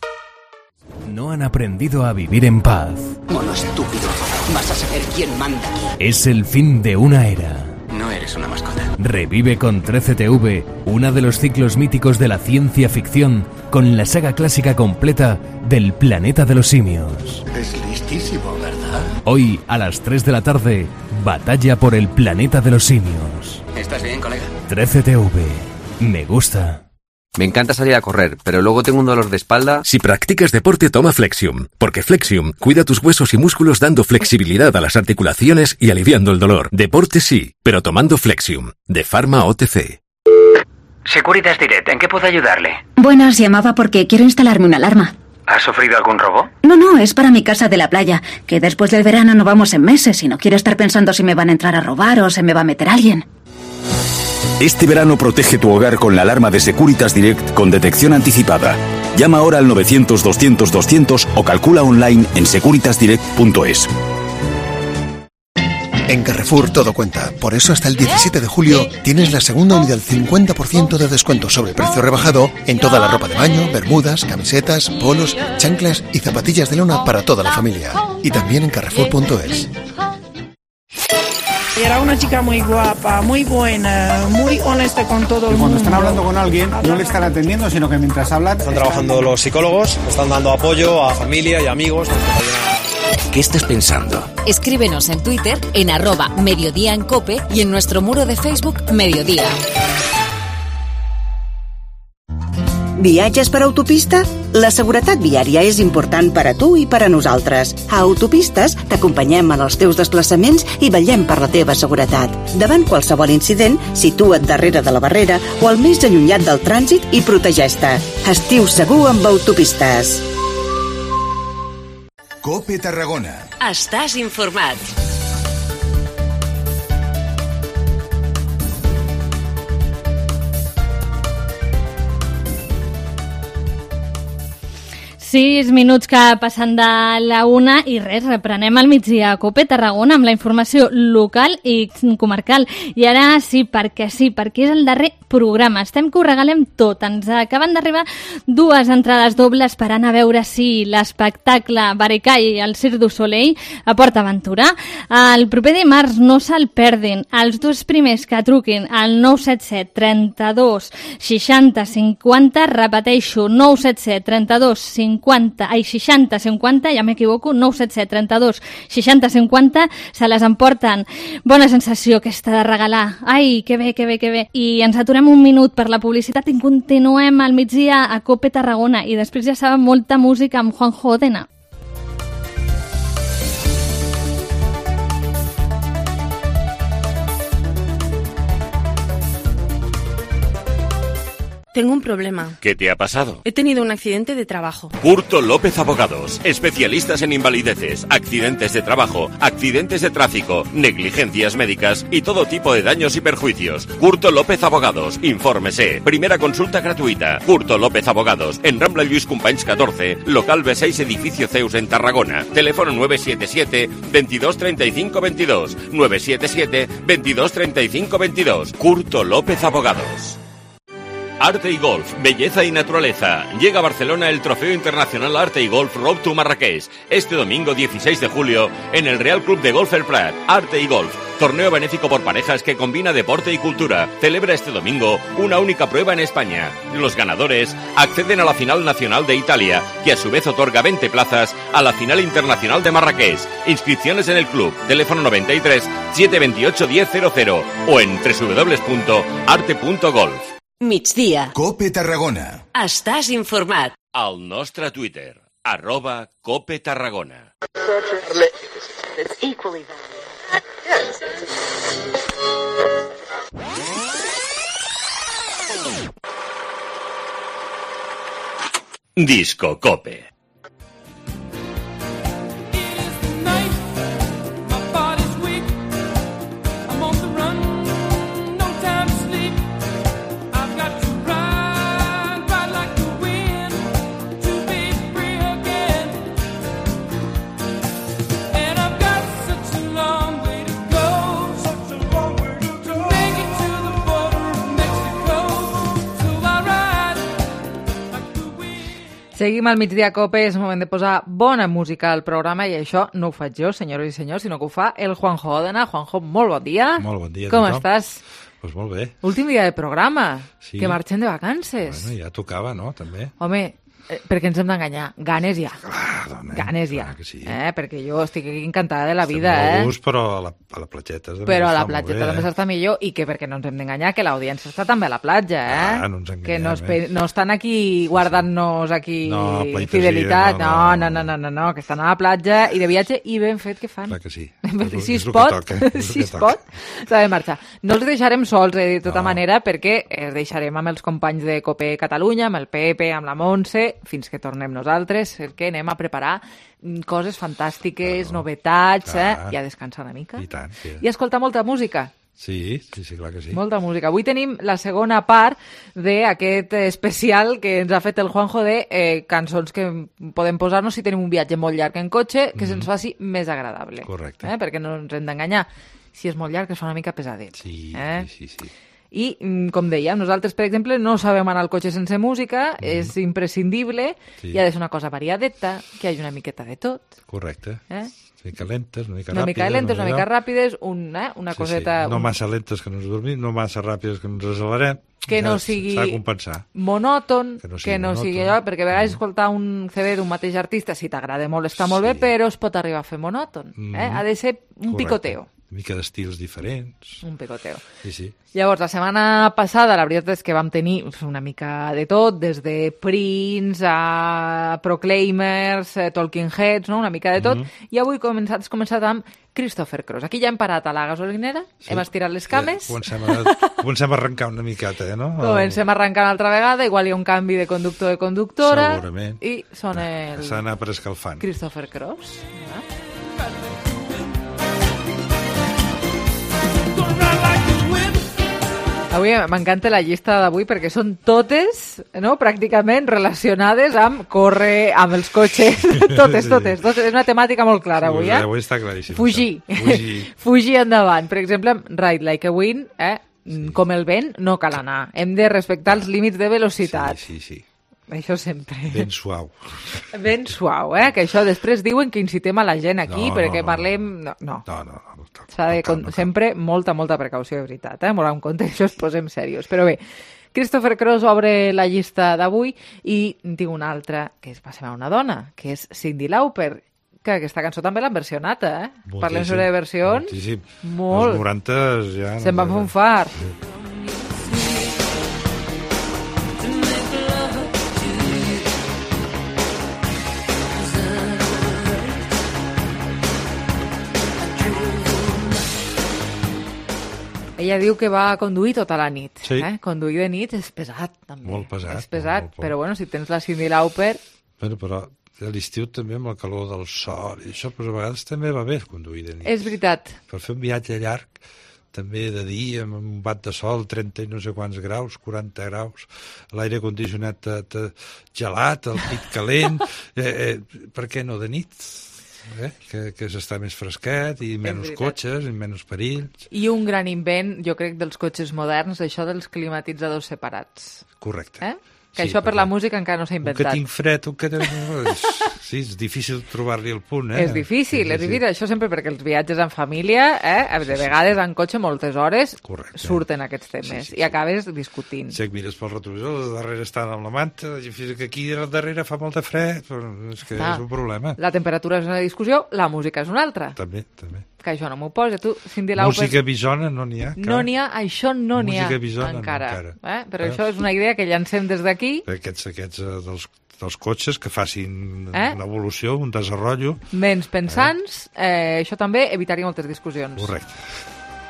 No han aprendido a vivir en paz. Mono estúpido. Vas a saber quién manda aquí. Es el fin de una era. No eres una mascota. Revive con trece T V uno de los ciclos míticos de la ciencia ficción con la saga clásica completa del Planeta de los Simios. Es listísimo, ¿verdad? Hoy, a las tres de la tarde, Batalla por el Planeta de los Simios. ¿Estás bien, colega? trece T V. Me gusta. Me encanta salir a correr, pero luego tengo un dolor de espalda. Si practicas deporte, toma Flexium, porque Flexium cuida tus huesos y músculos dando flexibilidad a las articulaciones y aliviando el dolor. Deporte sí, pero tomando Flexium, de Pharma O T C. Securitas Direct, ¿en qué puedo ayudarle? Buenas, llamaba porque quiero instalarme una alarma. ¿Ha sufrido algún robo? No, no, es para mi casa de la playa, que después del verano no vamos en meses y no quiero estar pensando si me van a entrar a robar o se me va a meter alguien. Este verano protege tu hogar con la alarma de Securitas Direct con detección anticipada. Llama ahora al novecientos doscientos doscientos o calcula online en securitas direct punto es. En Carrefour todo cuenta. Por eso hasta el diecisiete de julio tienes la segunda unidad del cincuenta por ciento de descuento sobre el precio rebajado en toda la ropa de baño, bermudas, camisetas, polos, chanclas y zapatillas de lona para toda la familia. Y también en carrefour punto es. Era una chica muy guapa, muy buena, muy honesta con todo el mundo. Cuando están hablando con alguien, no le están atendiendo, sino que mientras hablan... Están trabajando los psicólogos, están dando apoyo a familia y amigos. ¿Qué estás pensando? Escríbenos en Twitter, en arroba Mediodía en Cope y en nuestro muro de Facebook Mediodía. Viatges per autopista? La seguretat viària és important per a tu i per a nosaltres. A Autopistes t'acompanyem en els teus desplaçaments i vetllem per la teva seguretat. Davant qualsevol incident, situa't darrere de la barrera o al més allunyat del trànsit i protegeix-te. Estiu segur amb Autopistes. COPE Tarragona. Estàs informat. Sis minuts que passen de la una i res, reprenem al migdia a COPE Tarragona amb la informació local i comarcal. I ara sí, perquè sí, perquè és el darrer programa. Estem que ho regalem tot. Ens acaben d'arribar dues entrades dobles per anar a veure si l'espectacle Baricall al Cirque du Soleil a Port Aventura. El proper dimarts no se'l perdin. Els dos primers que truquin al nou set set trenta-dos seixanta cinquanta, repeteixo, nou set set trenta-dos cinquanta, ai, seixanta cinquanta, ja m'equivoco, nou set set trenta-dos seixanta cinquanta, se les emporten. Bona sensació aquesta de regalar. Ai, que bé, que bé, que bé. I ens aturem un minut per la publicitat i continuem al migdia a COPE Tarragona i després ja saben molta música amb Juanjo Odena. Tengo un problema. ¿Qué te ha pasado? He tenido un accidente de trabajo. Curto López Abogados, especialistas en invalideces, accidentes de trabajo, accidentes de tráfico, negligencias médicas y todo tipo de daños y perjuicios. Curto López Abogados, infórmese. Primera consulta gratuita. Curto López Abogados, en Rambla Lluís Companys catorce, local B seis, edificio Zeus en Tarragona. Teléfono nueve siete siete veintidós treinta y cinco veintidós, nueve siete siete veintidós treinta y cinco veintidós. Curto López Abogados. Arte y Golf, belleza y naturaleza. Llega a Barcelona el Trofeo Internacional Arte y Golf Road to Marrakech, este domingo dieciséis de julio en el Real Club de Golf El Prat. Arte y Golf, torneo benéfico por parejas que combina deporte y cultura. Celebra este domingo una única prueba en España. Los ganadores acceden a la final nacional de Italia, que a su vez otorga veinte plazas a la final internacional de Marrakech. Inscripciones en el club, teléfono noventa y tres, setecientos veintiocho, diez cero cero o en doble u doble u doble u punto arte punto golf. Migdia. COPE Tarragona. Estàs informat. Al nostre Twitter, arroba COPE Tarragona. Disco COPE. Seguim al migdia COPE, és moment de posar bona música al programa i això no ho faig jo, senyores i senyors, sinó que ho fa el Juanjo Odena. Juanjo, molt bon dia. Molt bon dia. Com tothom. estàs? Pues molt bé. Últim dia de programa, Sí. que marxem de vacances. Bueno, ja tocava, no?, també. Home, eh, perquè ens hem d'enganyar, ganes ja. Ah, dona, ganes ja. que sí. Eh? Perquè jo estic aquí encantada de la Estem vida, molt eh? a gust, però a la, a la platgeta també Però a està la molt platgeta bé, també eh? s'està millor i que perquè no ens hem d'enganyar, que l'audiència està també a la platja, eh? Ah, no ens enganyem, que no, es, eh? pe- no estan aquí guardant-nos aquí No, pleitesia, fidelitat, no, no no. no, no, no, no, que estan a la platja i de viatge i ben fet que fan. Clar que sí. Si És es el que pot, toca, és el si que es toca. pot, s'ha de marxar. No els deixarem sols, eh, de tota No. manera, perquè els deixarem amb els companys de COPE Catalunya, amb el Pepe, amb la Montse, fins que tornem nosaltres, perquè anem a preparar mm, coses fantàstiques, novetats, clar. eh? I a descansar una mica. I tant, sí. I a escoltar molta música. Sí, sí, sí, clar que sí. Molta música. Avui tenim la segona part d'aquest especial que ens ha fet el Juanjo de eh, cançons que podem posar-nos si tenim un viatge molt llarg en cotxe, que se'ns faci més agradable. Correcte. Eh? Perquè no ens hem d'enganyar. Si és molt llarg, es fa una mica pesadet. Sí, eh? sí, sí. I, mm, com deia, nosaltres, per exemple, no sabem anar al cotxe sense música, mm. és imprescindible, Sí. i ha de ser una cosa variadeta, que hi hagi una miqueta de tot. Correcte. Eh? Una mica lentes, una mica Una ràpides. mica lentes, una allò. mica ràpides, un, eh? una Sí, coseta... sí. No un- massa lentes que no ens dormim, no massa ràpides que no ens acelerem. que no Ja sigui S'ha de compensar. monòton, Que no sigui que no monòton. sigui allò, perquè a vegades escoltar un C D d'un mateix artista, si t'agrada molt, està molt bé, però es pot arribar a fer monòton. Eh? Mhm. Ha de ser un Correcte. picoteo. Una mica d'estils diferents. Un picoteo. Sí, sí. Llavors, la setmana passada, la veritat és que vam tenir una mica de tot, des de Prince a Proclaimers, eh, Talking Heads, no? Una mica de tot, Mhm. i avui començat, has començat amb Christopher Cross. Aquí ja hem parat a la gasolinera, Sí. hem estirat les cames, Ja, comencem, a, comencem a arrencar una miqueta, eh, no? comencem a arrencar una altra vegada, igual hi ha un canvi de conductor de conductora, Segurament. i sona el S'ha d'anar per escalfant. Christopher Cross. Ja. Avui m'encanta la llista d'avui perquè són totes, no?, pràcticament relacionades amb córrer, amb els cotxes, totes, totes, totes. És una temàtica molt clara avui, eh? Avui està claríssim. Fugir. Fugir. Fugir endavant. Per exemple, Ride Like a Wind, eh? Sí. Com el vent, no cal anar. Hem de respectar els límits de velocitat. Sí, sí, sí. Això sempre. Ben suau. Ben suau, eh? Que això després diuen que incitem a la gent aquí No, perquè no, no. parlem... No, no. No, no, no. S'ha de con... sempre molta, molta precaució, de veritat, eh? Molt en compte, això es posem serios. Però bé, Christopher Cross obre la llista d'avui i tinc una altra, que és Passem a una dona, que és Cyndi Lauper, que aquesta cançó també l'han versionat, eh? Moltíssim, Parlem sobre versions. Moltíssim. Molt. Els noranta ja... Se'n van fer un far. Sí. Ella diu que va conduir tota la nit. Sí. Eh? Conduir de nit és pesat, també. Molt pesat. És pesat, molt, molt, però bueno, si tens la Cyndi Lauper... Bueno, però a l'estiu també amb la calor del sol i això, però a vegades també va bé conduir de nit. És veritat. Per fer un viatge llarg, també de dia, amb un bat de sol, trenta i no sé quants graus, quaranta graus, l'aire condicionat te, te gelat, el pit calent, eh, eh, per què no de nit? Eh? Que, que s'està més fresquet i menys cotxes i menys perills. I un gran invent, jo crec, dels cotxes moderns, això dels climatitzadors separats. Correcte. Eh? Que sí, això per la música encara no s'ha inventat. Un que tinc fred, un que... Sí, és difícil trobar-li el punt, eh? És difícil, és difícil. Això sempre perquè els viatges en família, eh? De vegades en cotxe moltes hores Correcte. Surten aquests temes sí, sí, i acabes discutint. Si et mires pel retrovisor, de darrere estan amb la manta, i fins que aquí al darrere fa molt de fred, però és que Ah, és un problema. La temperatura és una discussió, la música és una altra. També, també. Que això no m'ho posa. Tu, Cyndi Lauper... Música bisona no n'hi ha. No n'hi ha, això no n'hi ha Música bisona encara. no, encara. Eh? Però Eh? això és una idea que llancem des d'aquí. Aquests, aquests eh, dels, dels cotxes que facin Eh? una evolució, un desenvolupament. Menys pensants, eh, això també evitaria moltes discussions. Correcte.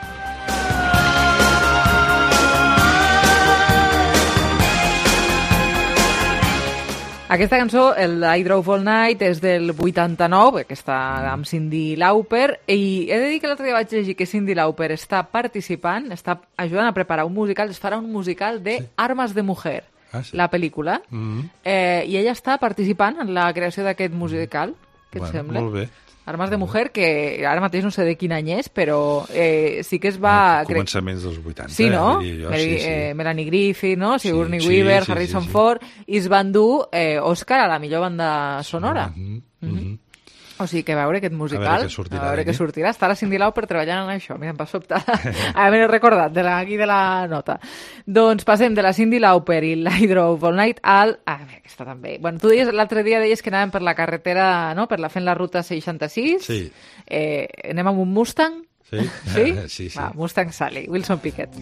Aquesta cançó, el I Drove All Night, és del vuitanta-nou, que està amb Cyndi Lauper, i he de dir que l'altre dia vaig llegir que Cyndi Lauper està participant, està ajudant a preparar un musical, es farà un musical de sí. Armes de Mujer, ah, sí. la pel·lícula, Mm-hmm. eh, i ella està participant en la creació d'aquest musical, què et Bueno, sembla? molt bé. Armes de Mujer, que ara mateix no sé de quin any és, però eh, sí que es va... Començaments dels vuitanta. Sí, no? diria jo, Mel sí, sí. Eh, Melanie Griffith, no? Sigourney sí, Weaver, sí, Harrison sí, sí. Ford, i es van dur eh, Òscar a la millor banda sonora. Mm-hmm. Mhm. Mm-hmm. O sigui que a veure aquest musical, A veure què sortirà a veure què d'aquí. sortirà. Està la Cyndi Lauper treballant en això. Mira, em va sobtar. A m'he recordat de la, aquí de la nota. Doncs passem de la Cyndi Lauper i l'I Drove All Night al... Ah, bé, aquesta també. Bueno, tu deies, l'altre dia deies que anàvem per la carretera, no?, per la, fent la ruta seixanta-sis. Sí. Eh, anem amb un Mustang? Sí? Sí? Sí, sí. Va, Mustang Sally, Wilson Pickett.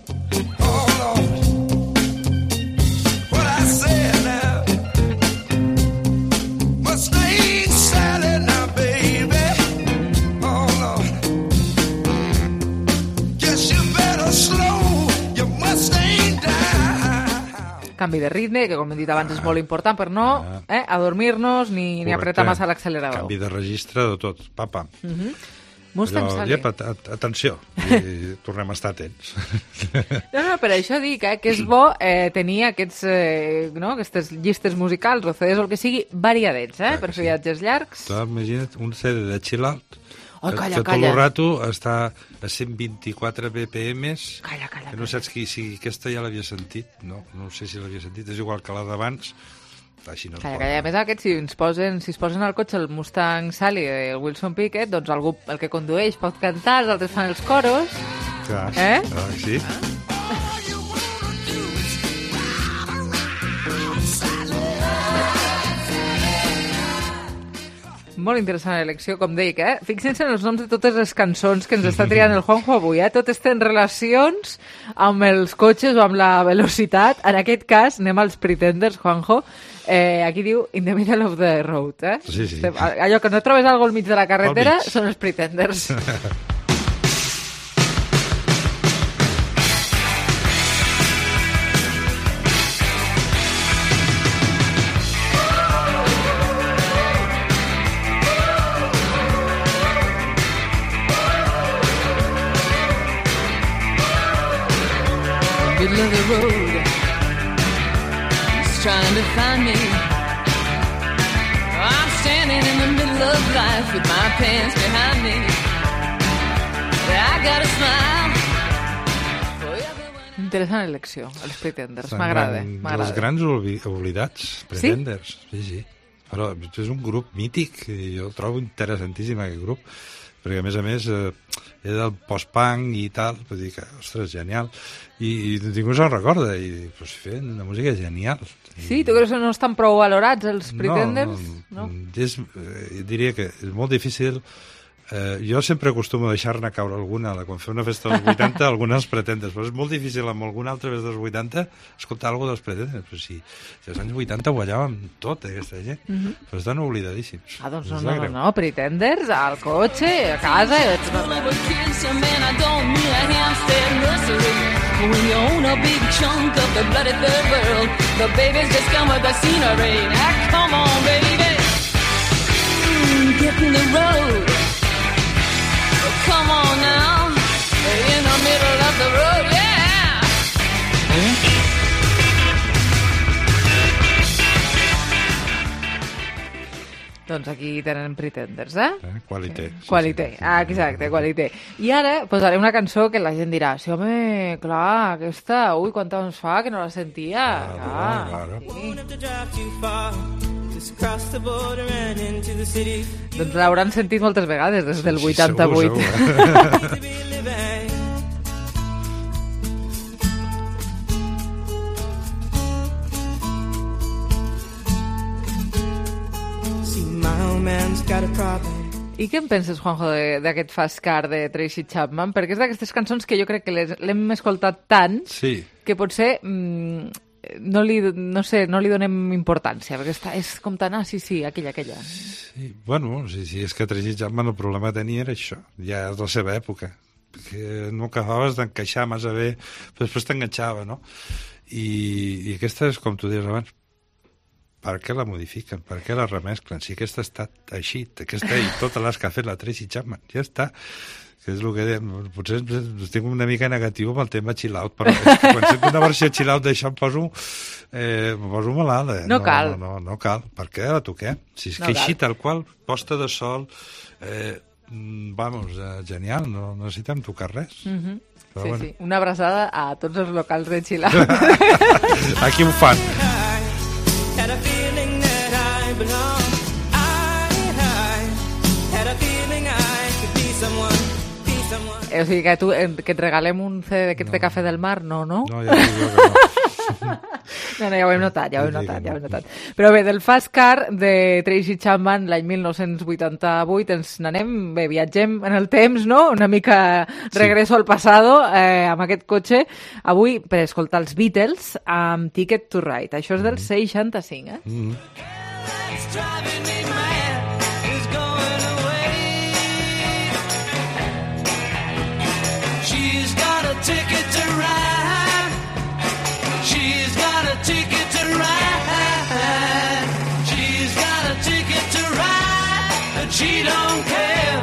Canvi de ritme, que com hem dit abans és molt important per no eh, adormir-nos ni, ni apretar massa l'accelerador. Canvi de registre de tot. Papa. Uh -huh. Mustang Allò, Sally. Llepa, at atenció. I tornem a estar atents. No, no, per això dic eh, que és bo eh, tenir aquests, eh, no, aquestes llistes musicals o C Ds o el que sigui variadets, eh, per fer viatges llargs. Tu imagina't un C D de chill out. Oh, que, calla, que tot calla. el rato està a cent vint-i-quatre B P Ms. Calla, calla, que no saps qui sigui. Aquesta ja l'havia sentit. No, no sé si l'havia sentit. És igual que la d'abans. Així no es Calla, pot. calla. A més, aquest, si ens posen, si es posen al cotxe el Mustang Sally el Wilson Pickett, doncs algú, el que condueix pot cantar, els altres fan els coros. Clar, Eh? clar, sí. Molt interessant l'elecció, com dic, eh? Fixin-se en els noms de totes les cançons que ens està triant el Juanjo avui, eh? Totes tenen relacions amb els cotxes o amb la velocitat. En aquest cas, anem als Pretenders, Juanjo. Eh, aquí diu In the middle of the road, eh? Sí, sí. Allò que no trobes algo al mig de la carretera Al mig. són els Pretenders. of the road. He's trying to find me. I'm standing in the middle of life with my pants behind me. I got a smile. Interessant elecció, els Pretenders. M'agrada, m'agrada. Els grans oblidats, Pretenders. Sí, sí. Però és un grup mític, i jo trobo interessantíssim aquest grup, perquè a més a més eh, és del post-punk i tal, vull dir que, ostres, genial. I, i ningú se'n recorda, i pues, fent una música genial. Sí, tu creus que no estan prou valorats, els Pretenders? No, no, no. És, eh, diria que és molt difícil. Eh, jo sempre acostumo a deixar-ne caure alguna, quan fem una festa dels vuitanta, alguna dels Pretenders, però és molt difícil amb alguna altra vegada dels vuitanta escoltar alguna dels Pretenders, però si, si als anys vuitanta ho ballàvem tot, eh, aquesta gent, uh -huh. però estan oblidadíssims. Ah, doncs no, no, no, no, Pretenders, al cotxe, a casa... When you own a big chunk of the bloody third world, the babies just come with the scenery. Now come on, baby, mm, get in the road. Come on now, in the middle of the road, yeah. Eh? Doncs aquí tenen Pretenders, eh? eh qualité. Sí. Qualité, sí, sí. Ah, exacte, qualité. I ara posaré una cançó que la gent dirà, sí, home, clar, aquesta, ui, quant temps fa que no la sentia. Claro, claro. Sí. Doncs l'hauran sentit moltes vegades des del vuitanta-vuit. Sí, segur, segur. I què en penses, Juanjo, d'aquest Fast Car de Tracy Chapman? Perquè és d'aquestes cançons que jo crec que l'hem escoltat tant sí. que potser mmm, no, li, no, sé, no li donem importància, perquè està, és com tan, ah, sí, sí, aquella, aquella. Sí, bueno, sí, sí, és que Tracy Chapman el problema que tenia era això, ja és la seva època, que no acabaves d'encaixar massa bé, però després t'enganxava, no? I, i aquesta és, com tu dius abans, per què la modifiquen? Per què la remesclen? Si aquesta ha estat així, aquesta i totes les que ha fet la Tracy Chapman, ja està. Que és el que dèiem, potser estic una mica negatiu amb el tema chill out, però quan sento una versió chill out d'això em poso, eh, em poso malalt. Eh? No, no cal. No, no, no cal. Per què la toquem? Si és no que cal. així, tal qual, posta de sol, eh, vamos, eh, genial, no necessitem tocar res. Mm-hmm. Però sí, bueno. sí. Una abraçada a tots els locals de chill out. Aquí ho fan. Had a feeling that I belong. I, I had a feeling I could be someone, be someone. Eh, o sigui que, tu, que et regalem un C D d'aquests no. de Cafè del Mar, no, no? No, ja dic jo que no. No, no, ja ho hem notat, ja ho hem notat, ja ho hem notat. Però bé, del Fast Car de Tracy Chapman l'any mil nou-cents vuitanta-vuit ens n'anem, bé, viatgem en el temps, no? Una mica regreso sí. al passado eh, amb aquest cotxe. Avui, per escoltar els Beatles amb Ticket to Ride. Això és del mm. seixanta-cinc, eh? Mm. She's got a ticket to ride. She's got a ticket to ride. She's got a ticket to ride. And she don't care.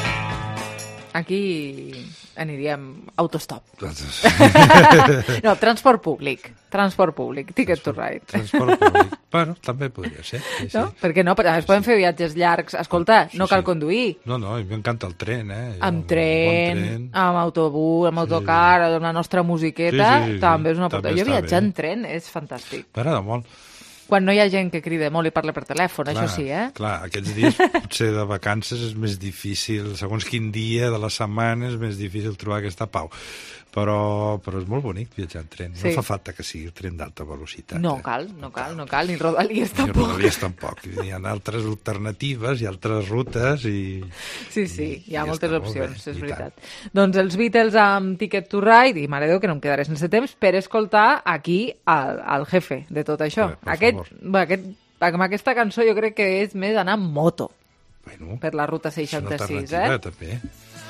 Aquí aniríem autostop. No, transport públic. Transport públic. Ticket to ride. Transport públic. Bueno, també podria ser. Sí, no? Sí. Per què no? Però es poden fer viatges llargs. Escolta, no cal conduir. No, no, a mi m'encanta el tren, eh? Amb tren, bon tren, amb autobús, amb autocar, sí. amb la nostra musiqueta, sí, sí, sí, també és una porta. Jo viatjar en tren és fantàstic. M'agrada molt. Quan no hi ha gent que crida molt i parla per telèfon, clar, això sí, eh? Clar, aquests dies potser de vacances és més difícil, segons quin dia de la setmana és més difícil trobar aquesta pau. Però, però és molt bonic viatjar en tren. Sí. No fa falta que sigui tren d'alta velocitat. No eh? cal, no cal, no cal, ni rodalies tampoc. Ni rodalies tampoc. Hi ha altres alternatives, hi ha altres rutes i... Sí, sí, hi ha moltes opcions, bé, és veritat. Tant. Doncs els Beatles amb Ticket to Ride, i mare Déu que no em quedaré sense temps, per escoltar aquí al, al jefe de tot això. Bé, aquest, bé, aquest, amb aquesta cançó jo crec que és més anar amb moto. Bueno, per la ruta seixanta-sis, eh? També.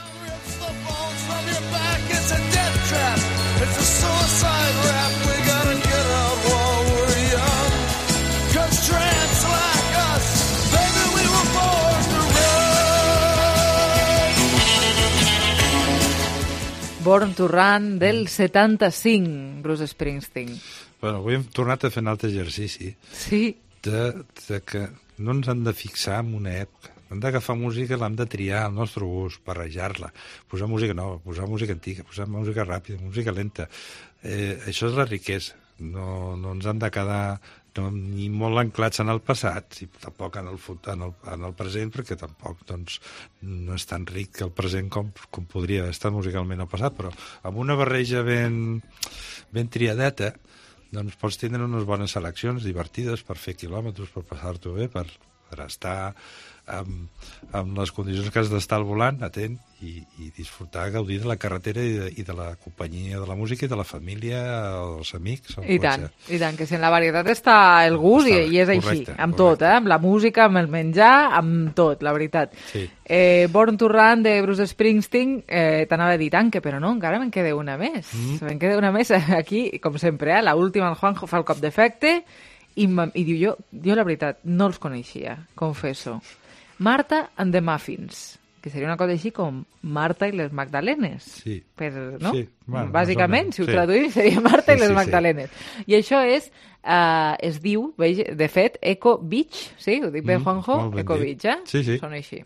It's a death trap. It's a suicide rap. We gotta get out while we're young. 'Cause tramps like us, baby, we were born to run. Born to Run del setanta-cinc, Bruce Springsteen. Bueno, avui hem tornat a fer un altre exercici. Sí. De, de que no ens hem de fixar en una època. Hem d'agafar música, l'hem de triar al nostre gust, barrejar-la, posar música nova, posar música antiga, posar música ràpida, música lenta. Eh, això és la riquesa. No, no ens hem de quedar no, ni molt anclats en el passat, i tampoc en el, en el, en el present, perquè tampoc doncs, no és tan ric el present com, com podria haver estat musicalment el passat, però amb una barreja ben, ben triadeta, doncs pots tindre unes bones seleccions divertides per fer quilòmetres, per passar-t'ho bé, per, per estar amb, amb les condicions que has d'estar al volant, atent, i, i disfrutar, gaudir de la carretera i de, i de la companyia de la música i de la família, els amics. I tant, i tant, que si en la varietat està el gust, està, i, i és correcte, així, amb correcte. tot, eh? Amb la música, amb el menjar, amb tot, la veritat. Sí. Eh, Born to Run de Bruce Springsteen, eh, t'anava a dir tant, que però no, encara me'n queda una més. Mm. Me'n queda una més aquí, com sempre, eh? L'última, el Juanjo fa el cop d'efecte, i, i diu, jo, jo la veritat, no els coneixia, confesso. Marta and the Muffins, que seria una cosa així com Marta i les Magdalenes. Sí. Per, no? Sí. Bueno, bàsicament, si ho sí. traduïm, seria Marta sí, i les sí, Magdalenes. Sí. I això és, uh, es diu, de fet, Echo Beach, sí? Ho dic bé, Juanjo? Mm, Echo dit. Beach, eh? Sí, sí. Són així.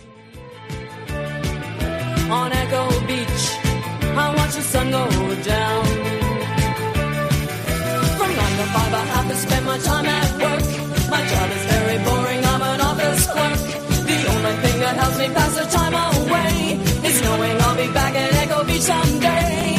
On Echo Beach, I watch the sun go down. From nine to five, I have to spend my time at work. My job is very boring, I'm an office clerk. The only thing that helps me pass the time away is knowing I'll be back at Echo Beach someday.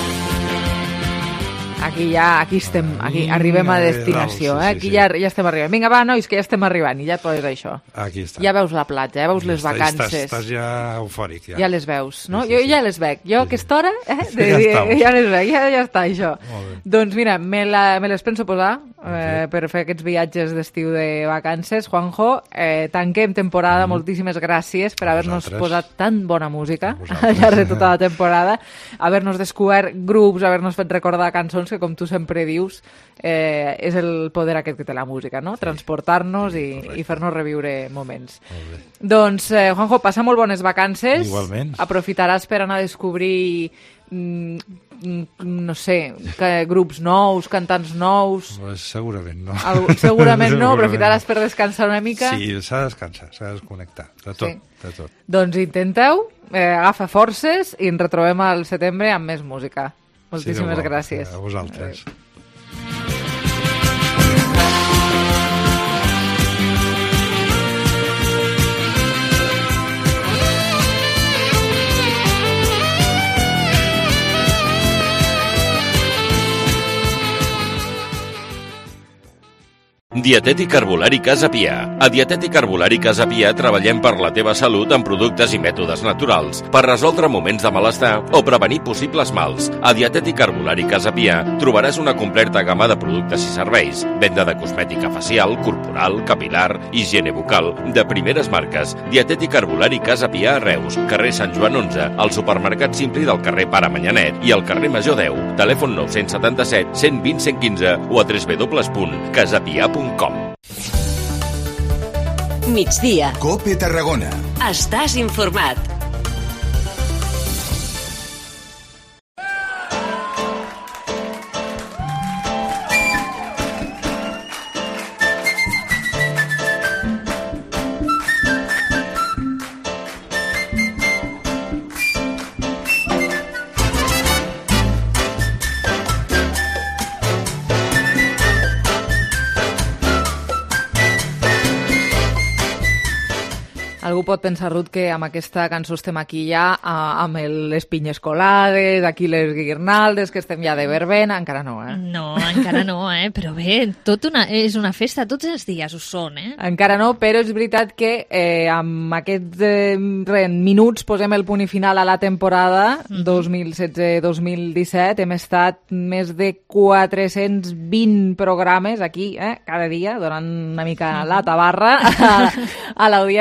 Aquí ja, aquí estem, aquí Mm, arribem a eh, destinació, dalt, sí, eh? sí, Aquí sí. ja, ja estem arribant. Vinga, va, nois, que ja estem arribant, i ja et poses això. Aquí està. Ja veus la platja, ja veus les Estàs- vacances. Estàs, estàs ja eufòric, ja. Ja les veus, no? Sí, jo sí, sí. ja les veig. Jo a aquesta hora, eh? Sí, De, ja ja, estamos. ja les veig, ja, ja està això. Molt bé. Doncs mira, me, la, me les penso posar eh, per fer aquests viatges d'estiu de vacances. Juanjo, eh, tanquem temporada, mm. moltíssimes gràcies per haver-nos Vosaltres. posat tan bona música al llarg de tota la temporada, haver-nos descobert grups, haver-nos fet recordar cançons que, com tu sempre dius, eh, és el poder aquest que té la música, no? Sí. Transportar-nos i, i fer-nos reviure moments. Doncs, eh, Juanjo, passa molt bones vacances. Igualment. Aprofitaràs per anar a descobrir, mm, mm, no sé, que, grups nous, cantants nous. Pues segurament no. Algú, segurament no, aprofitaràs per descansar una mica. Sí, s'ha de descansar, s'ha de desconnectar, de tot, Sí. de tot. Doncs intenteu, eh, agafa forces i ens retrobem al setembre amb més música. Moltíssimes Sí, de bo. gràcies. A vosaltres. Adéu. Dietètic Herbolari Casa Pia. A Dietètic Herbolari Casa Pia treballem per la teva salut amb productes i mètodes naturals per resoldre moments de malestar o prevenir possibles mals. A Dietètic Herbolari Casa Pia trobaràs una completa gamma de productes i serveis. Venda de cosmètica facial, corporal, capilar, higiene bucal, de primeres marques. Dietètic Herbolari Casa Pia a Reus, carrer Sant Joan onze, al supermercat Simpli del carrer Pare Manyanet i al carrer Major deu. Telèfon nou set set, cent vint, cent quinze o a w w w punt casapia punt com. Migdia. Cope Tarragona. Estàs informat. Algú pot pensar, Ruth, que amb aquesta cançó estem aquí ja a, amb el, les pinyes colades, aquí les guirnaldes, que estem ja de verbena. Encara no, eh? No, encara no, eh? Però bé, tot una, és una festa, tots els dies ho són, eh? Encara no, però és veritat que eh, amb aquests eh, re, minuts posem el punt i final a la temporada mm-hmm. dos mil setze dos mil disset. Hem estat més de quatre-cents vint programes aquí, eh, cada dia, donant una mica mm-hmm. la tabarra a, a l'audiència.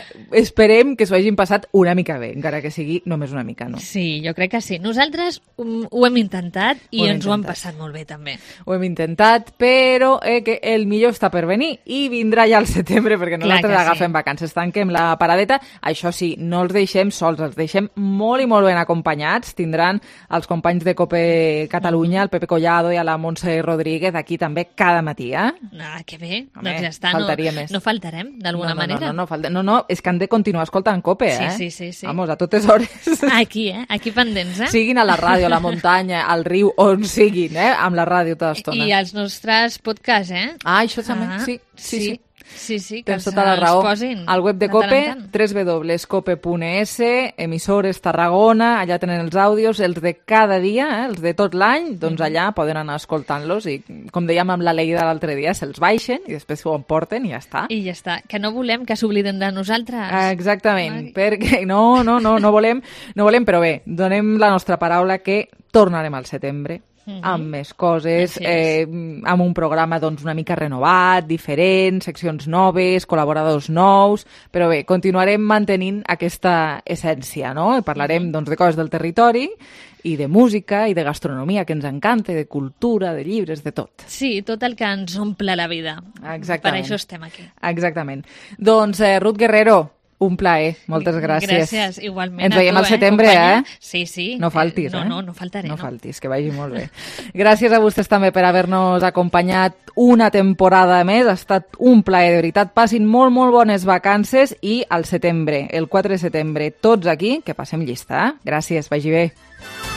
esperem que s'ho hagin passat una mica bé, encara que sigui només una mica, no? Sí, jo crec que sí. Nosaltres um, ho hem intentat i ho hem ens ho hem intentat. passat molt bé, també. Ho hem intentat, però eh, que el millor està per venir i vindrà ja al setembre, perquè Clar nosaltres que agafem sí. vacances, tanquem la paradeta. Això sí, no els deixem sols, els deixem molt i molt ben acompanyats. Tindran els companys de Cope Catalunya, el Pepe Collado i a la Montse Rodríguez, aquí també cada matí, eh? Ah, que bé. Home, doncs ja està, no, faltaria més. no faltarem, d'alguna no, no, manera. No, no, no, falta... no, no, és que han de continuar escoltant Cope, eh? Sí, sí, sí, sí. Vamos, a totes hores. Aquí, eh? Aquí pendents, eh? Siguin a la ràdio, a la muntanya, al riu, on siguin, eh? Amb la ràdio tota l'estona. I els nostres podcasts, eh? Ah, això també, Ah, sí, sí, sí. Sí, sí, que Tens els, tota la raó. els posin. Al web de de tant Cope, en tant. w w w punt cope punt es, emissores Tarragona, allà tenen els àudios, els de cada dia, eh, els de tot l'any, doncs allà poden anar escoltant-los i, com dèiem amb la Leida l'altre dia, se'ls baixen i després s'ho emporten i ja està. I ja està, que no volem que s'obliden de nosaltres. Exactament, Ai. perquè no, no, no, no volem, no volem, però bé, donem la nostra paraula que tornarem al setembre. Mm-hmm. amb més coses, eh, amb un programa doncs, una mica renovat, diferent, seccions noves, col·laboradors nous, però bé, continuarem mantenint aquesta essència, no? Parlarem mm-hmm. doncs, de coses del territori i de música i de gastronomia, que ens encanta, de cultura, de llibres, de tot. Sí, tot el que ens omple la vida. Exactament. Per això estem aquí. Exactament. Doncs, eh, Ruth Guerrero, un plaer, moltes gràcies. Gràcies, igualment. Ens a veiem tu, al setembre, companya? eh? Sí, sí. No faltis, no, eh? No, no faltaré. No, no faltis, que vagi molt bé. Gràcies a vostès també per haver-nos acompanyat una temporada més. Ha estat un plaer, de veritat. Passin molt, molt bones vacances i al setembre, el quatre de setembre, tots aquí, que passem llista, eh? Gràcies, vagi bé.